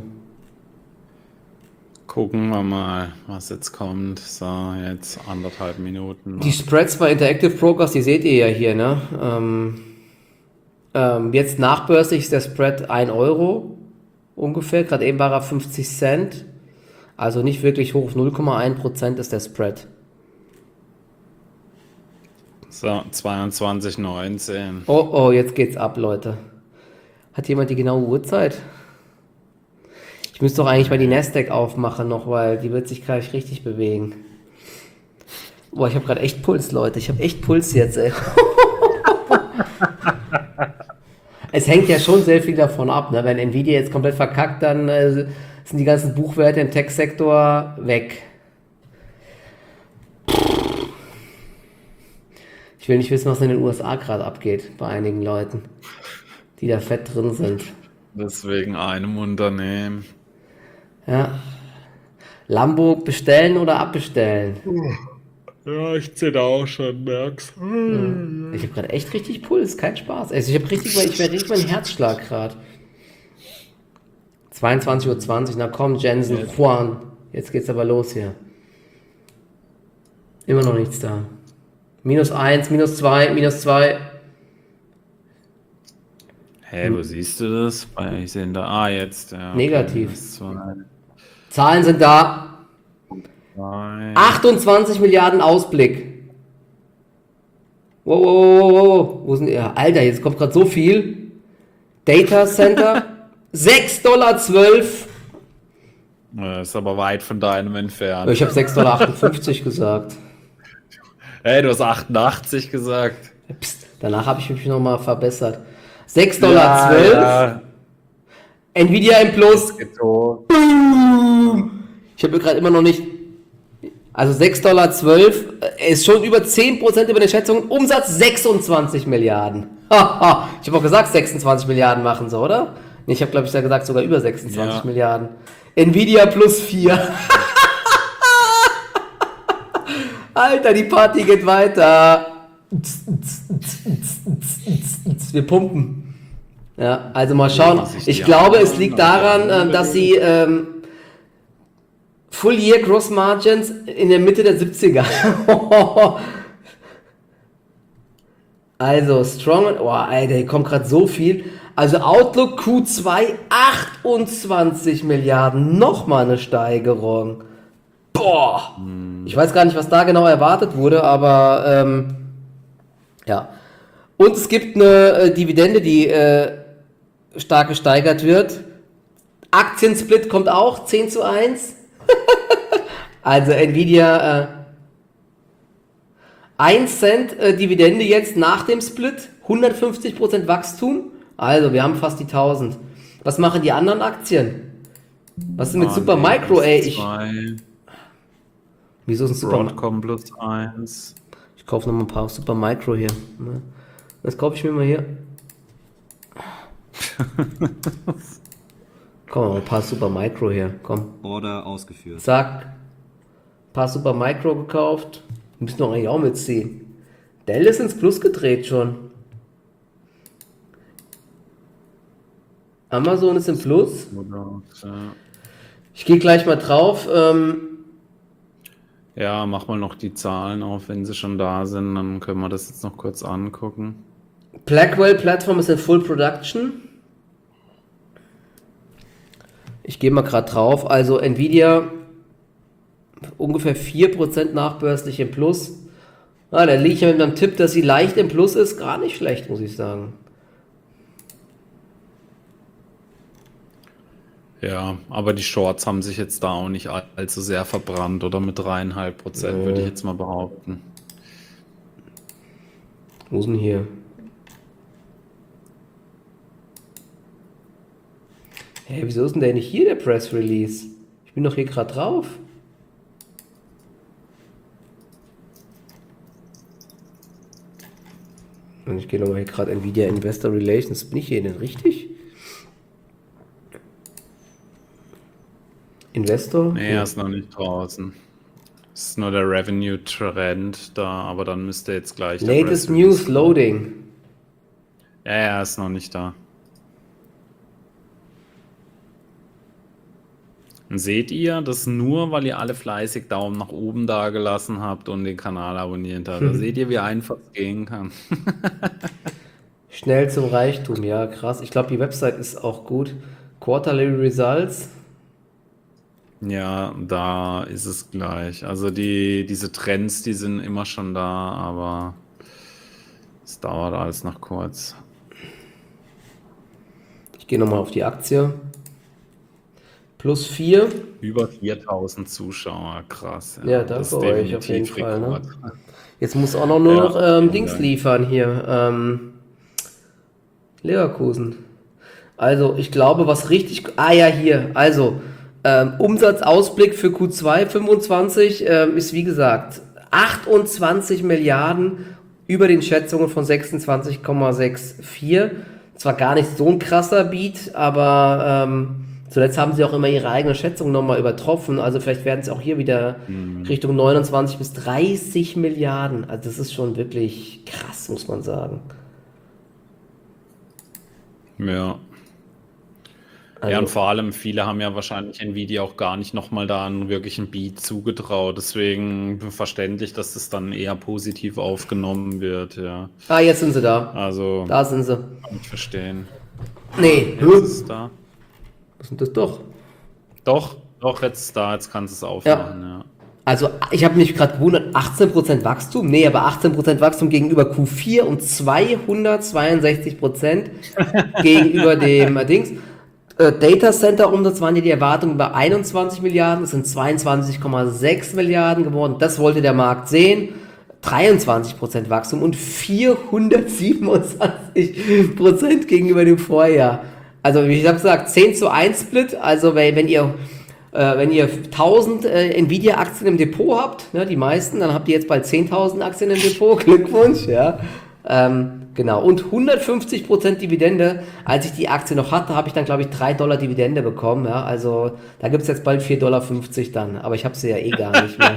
Gucken wir mal, was jetzt kommt. So, jetzt anderthalb Minuten. Die Spreads bei Interactive Brokers, die seht ihr ja hier, ne? Ähm, ähm, jetzt nachbörslich ist der Spread ein Euro ungefähr. Gerade eben war er fünfzig Cent. Also nicht wirklich hoch. null Komma eins Prozent ist der Spread. So, zweiundzwanzig neunzehn. Oh, oh, jetzt geht's ab, Leute. Hat jemand die genaue Uhrzeit? Ich müsste doch eigentlich mal die Nasdaq aufmachen noch, weil die wird sich gleich richtig bewegen. Boah, ich habe gerade echt Puls, Leute. Ich habe echt Puls jetzt, ey. Es hängt ja schon sehr viel davon ab, ne? Wenn Nvidia jetzt komplett verkackt, dann äh, sind die ganzen Buchwerte im Tech-Sektor weg. Ich will nicht wissen, was in den U S A gerade abgeht bei einigen Leuten, die da fett drin sind. Deswegen einem Unternehmen. Ja. Lambo bestellen oder abbestellen? Ja, ich zähle auch schon, merk's. Ich habe gerade echt richtig Puls, kein Spaß. Also ich habe richtig, ich werde richtig meinen Herzschlag gerade. zweiundzwanzig Uhr zwanzig, na komm, Jensen, Juan. Jetzt geht's aber los hier. Immer noch nichts da. Minus eins, minus zwei, minus zwei. Hä, wo siehst du das? Ich sehe da, ah, jetzt. Ja, okay, Negativ. minus zwei, Zahlen sind da. zwei. achtundzwanzig Milliarden Ausblick. Wow, wow, wow, wow, wow. Wo sind die? Ja, Alter, jetzt kommt gerade so viel. Data Center. sechs Komma zwölf Dollar. Das ist aber weit von deinem entfernt. Ich habe sechs Komma achtundfünfzig Dollar gesagt. Hey, du hast achtundachtzig gesagt. Psst, danach habe ich mich nochmal verbessert. sechs Komma zwölf Dollar. Ja, Nvidia im Plus. gezogen. Boom. Ich habe gerade immer noch nicht. Also sechs Komma zwölf Dollar ist schon über zehn Prozent über den Schätzungen. Umsatz sechsundzwanzig Milliarden. Haha. Ich habe auch gesagt, sechsundzwanzig Milliarden machen sie, oder? Nee, ich habe, glaube ich, gesagt, sogar über sechsundzwanzig Ja. Milliarden. Nvidia plus vier. Alter, die Party geht weiter. Wir pumpen. Ja, also mal schauen. Ich glaube, es liegt daran, ähm, dass sie ähm, Full Year Gross Margins in der Mitte der siebziger. Also Strong, oh Alter, hier kommt gerade so viel. Also Outlook Q zwei achtundzwanzig Milliarden, nochmal eine Steigerung. Boah, ich weiß gar nicht, was da genau erwartet wurde, aber ähm, ja. Und es gibt eine äh, Dividende, die äh, stark gesteigert wird. Aktiensplit kommt auch, zehn zu eins. Also Nvidia äh, ein Cent äh, Dividende jetzt nach dem Split, hundertfünfzig Prozent Wachstum. Also wir haben fast die tausend. Was machen die anderen Aktien? Was ist mit A M D Supermicro, ey? Ich, zwei, wieso ist ein Super? Broadcom plus eins. Ich kaufe noch mal ein paar Supermicro hier. Ne? Das kaufe ich mir mal hier. Komm, mal ein paar Supermicro hier. Komm. Order ausgeführt. Zack. Ein paar Supermicro gekauft. Wir müssen doch eigentlich auch mitziehen. Dell ist ins Plus gedreht schon. Amazon ist im Plus. Oder, ja. Ich gehe gleich mal drauf. Ähm, Ja, mach mal noch die Zahlen auf, wenn sie schon da sind, dann können wir das jetzt noch kurz angucken. Blackwell Plattform ist in Full Production. Ich gehe mal gerade drauf. Also Nvidia ungefähr vier Prozent nachbörslich im Plus. Ah, da liege ich ja mit einem Tipp, dass sie leicht im Plus ist. Gar nicht schlecht, muss ich sagen. Ja, aber die Shorts haben sich jetzt da auch nicht all- allzu sehr verbrannt, oder mit dreieinhalb Prozent, Nee. würde ich jetzt mal behaupten. Wo ist denn hier? Hä, wieso ist denn der nicht hier, der Press Release? Ich bin doch hier gerade drauf. Und ich gehe nochmal hier gerade Nvidia Investor Relations. Bin ich hier denn richtig? Investor? Nee, er ist noch nicht draußen. Es ist nur der Revenue-Trend da, aber dann müsste jetzt gleich der Latest Press Release News kommen. Loading. Ja, er ist noch nicht da. Und seht ihr, das nur, weil ihr alle fleißig Daumen nach oben da gelassen habt und den Kanal abonniert habt. Da seht ihr, wie einfach es gehen kann. Schnell zum Reichtum, ja, krass. Ich glaube, die Website ist auch gut. Quarterly Results. Ja, da ist es gleich. Also die, diese Trends, die sind immer schon da, aber es dauert alles noch kurz. Ich gehe nochmal auf die Aktie. Plus vier. Über viertausend Zuschauer, krass. Ja, das danke ist euch auf jeden definitiv Fall. Ne? Rekord. Jetzt muss auch noch nur Ja, noch ähm, vielen Dings Dank. liefern hier. Ähm, Leverkusen. Also, ich glaube, was richtig. Ah ja, hier. Also, ähm, Umsatzausblick für Q zwei fünfundzwanzig ähm, ist wie gesagt achtundzwanzig Milliarden über den Schätzungen von sechsundzwanzig Komma vierundsechzig. Zwar gar nicht so ein krasser Beat, aber ähm, zuletzt haben sie auch immer ihre eigene Schätzung nochmal übertroffen. Also vielleicht werden es auch hier wieder Richtung neunundzwanzig bis dreißig Milliarden. Also das ist schon wirklich krass, muss man sagen. Ja. Also, Ja, und vor allem, viele haben ja wahrscheinlich Nvidia auch gar nicht nochmal da einen wirklichen Beat zugetraut. Deswegen verständlich, dass das dann eher positiv aufgenommen wird, ja. ah, jetzt sind sie da. Also, Da sind sie. kann ich verstehen. Nee, Jetzt ist es da. was sind das doch? Doch, doch, jetzt ist da, jetzt kannst du es aufmachen, ja. Also ich habe mich gerade gewundert, achtzehn Prozent Wachstum? Nee, aber achtzehn Prozent Wachstum gegenüber Q vier und zweihundertzweiundsechzig Prozent gegenüber dem äh, Dings. Äh, Data Center Umsatz waren ja die Erwartungen bei einundzwanzig Milliarden, es sind zweiundzwanzig Komma sechs Milliarden geworden. Das wollte der Markt sehen. dreiundzwanzig Prozent Wachstum und vierhundertsiebenundzwanzig Prozent gegenüber dem Vorjahr. Also wie ich habe gesagt, zehn zu eins Split. Also wenn wenn ihr äh, wenn ihr tausend äh, Nvidia-Aktien im Depot habt, ne, die meisten, dann habt ihr jetzt bald zehntausend Aktien im Depot. Glückwunsch, ja. Ähm, genau. Und hundertfünfzig Prozent Dividende. Als ich die Aktie noch hatte, habe ich dann, glaube ich, drei Dollar Dividende bekommen. Ja. Also da gibt es jetzt bald vier Dollar fünfzig dann. Aber ich habe sie ja eh gar nicht mehr.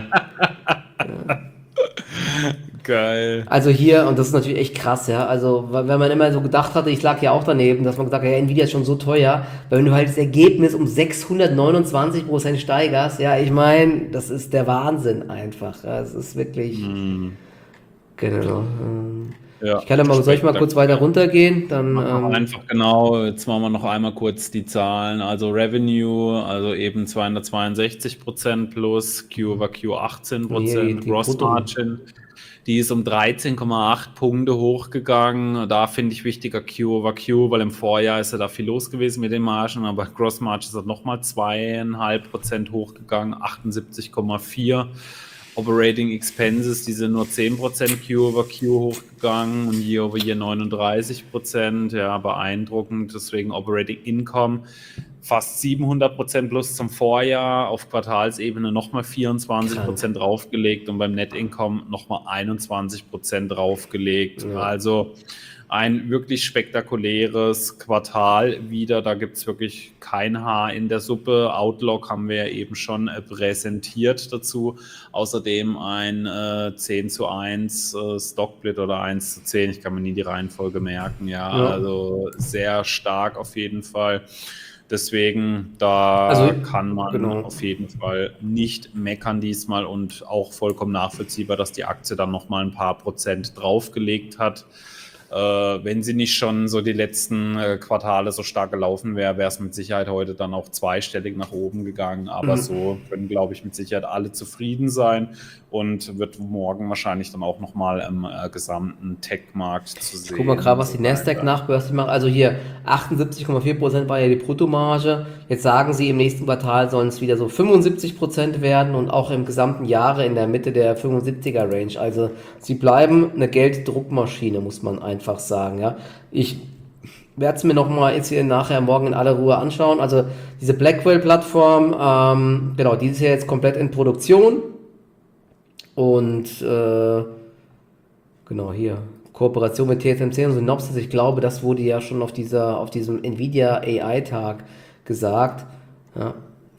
Geil. Also hier, und das ist natürlich echt krass, ja, also weil- wenn man immer so gedacht hatte, ich lag ja auch daneben, dass man gesagt hat, ja, Nvidia ist schon so teuer, weil wenn du halt das Ergebnis um sechshundertneunundzwanzig Prozent steigerst, ja, ich meine, das ist der Wahnsinn einfach, ja, es ist wirklich, genau. ähm, Ja, Ich kann ja mal, soll ich mal kurz weiter runtergehen, dann, Machen wir ähm, einfach genau, jetzt machen wir noch einmal kurz die Zahlen. Also Revenue, also eben zweihundertzweiundsechzig Prozent plus, Q over Q achtzehn Nee, Prozent, die Gross Brutto. Margin, die ist um dreizehn Komma acht Punkte hochgegangen. Da finde ich wichtiger Q over Q, weil im Vorjahr ist ja da viel los gewesen mit den Margen, aber Gross Margin ist nochmal zweieinhalb Prozent hochgegangen, achtundsiebzig Komma vier. Operating Expenses, die sind nur zehn Prozent Q-over-Q hochgegangen und Year-over-Year neununddreißig Prozent. Ja, beeindruckend. Deswegen Operating Income fast siebenhundert Prozent plus zum Vorjahr, auf Quartalsebene nochmal vierundzwanzig Prozent draufgelegt und beim Net Income nochmal einundzwanzig Prozent draufgelegt. Ja. Also ein wirklich spektakuläres Quartal wieder. Da gibt es wirklich kein Haar in der Suppe. Outlook haben wir ja eben schon äh, präsentiert dazu. Außerdem ein äh, zehn zu eins äh, Stocksplit oder eins zu zehn. Ich kann mir nie die Reihenfolge merken. Ja, Ja. Also sehr stark auf jeden Fall. Deswegen, da Also, kann man genau. auf jeden Fall nicht meckern diesmal und auch vollkommen nachvollziehbar, dass die Aktie dann nochmal ein paar Prozent draufgelegt hat. Äh, wenn sie nicht schon so die letzten äh, Quartale so stark gelaufen wäre, wäre es mit Sicherheit heute dann auch zweistellig nach oben gegangen. Aber Mhm. so können, glaube ich, mit Sicherheit alle zufrieden sein und wird morgen wahrscheinlich dann auch nochmal im äh, gesamten Tech-Markt zu sehen. Guck mal gerade, was die So Nasdaq weiter. nachbörslich macht. Also hier achtundsiebzig Komma vier Prozent war ja die Bruttomarge. Jetzt sagen sie, im nächsten Quartal sollen es wieder so fünfundsiebzig Prozent werden und auch im gesamten Jahre in der Mitte der fünfundsiebziger Range. Also sie bleiben eine Gelddruckmaschine, muss man einfach sagen. Ja, ich werde es mir nochmal jetzt hier nachher morgen in aller Ruhe anschauen. Also diese Blackwell-Plattform, ähm, genau, die ist ja jetzt komplett in Produktion und äh, genau hier. Kooperation mit T S M C und Synopsys, ich glaube, das wurde ja schon auf dieser, auf diesem Nvidia A I-Tag gesagt. Ja.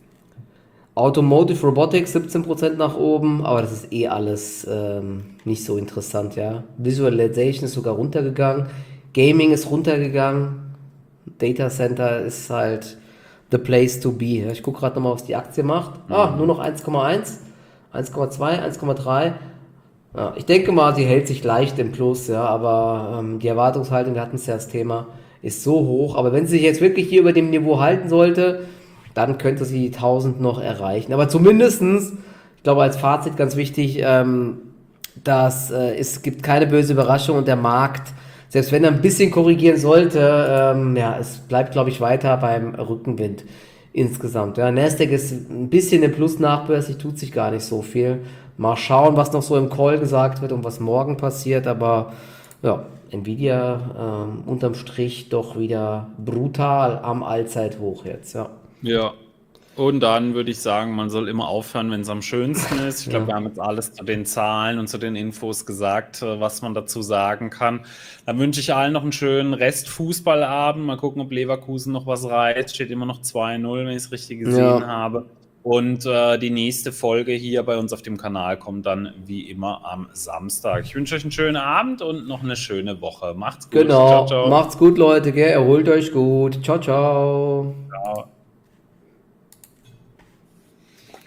Automotive Robotics siebzehn Prozent nach oben, aber das ist eh alles ähm, nicht so interessant, ja. Visualization ist sogar runtergegangen, Gaming ist runtergegangen, Data Center ist halt the place to be. Ja. Ich gucke gerade nochmal, was die Aktie macht. Ah, nur noch eins Komma eins, eins Komma zwei, eins Komma drei. Ja, ich denke mal, sie hält sich leicht im Plus, ja, aber ähm, die Erwartungshaltung, wir hatten es ja das Thema, ist so hoch. Aber wenn sie sich jetzt wirklich hier über dem Niveau halten sollte, dann könnte sie tausend noch erreichen. Aber zumindestens, ich glaube, als Fazit ganz wichtig, ähm, dass äh, es gibt keine böse Überraschung und der Markt, selbst wenn er ein bisschen korrigieren sollte, ähm, ja, es bleibt, glaube ich, weiter beim Rückenwind insgesamt. Ja, Nasdaq ist ein bisschen im Plus nachbörslich, tut sich gar nicht so viel. Mal schauen, was noch so im Call gesagt wird und was morgen passiert, aber ja, Nvidia ähm, unterm Strich doch wieder brutal am Allzeithoch jetzt, ja. Ja, und dann würde ich sagen, man soll immer aufhören, wenn es am schönsten ist. Ich glaube, Ja. wir haben jetzt alles zu den Zahlen und zu den Infos gesagt, äh, was man dazu sagen kann. Dann wünsche ich allen noch einen schönen Rest Fußballabend. Mal gucken, ob Leverkusen noch was reißt. Steht immer noch zwei null, wenn ich es richtig gesehen Ja. habe. Und äh, die nächste Folge hier bei uns auf dem Kanal kommt dann wie immer am Samstag. Ich wünsche euch einen schönen Abend und noch eine schöne Woche. Macht's gut. Genau, Ciao, ciao. macht's gut, Leute, gell? Erholt euch gut. Ciao, ciao. Ciao.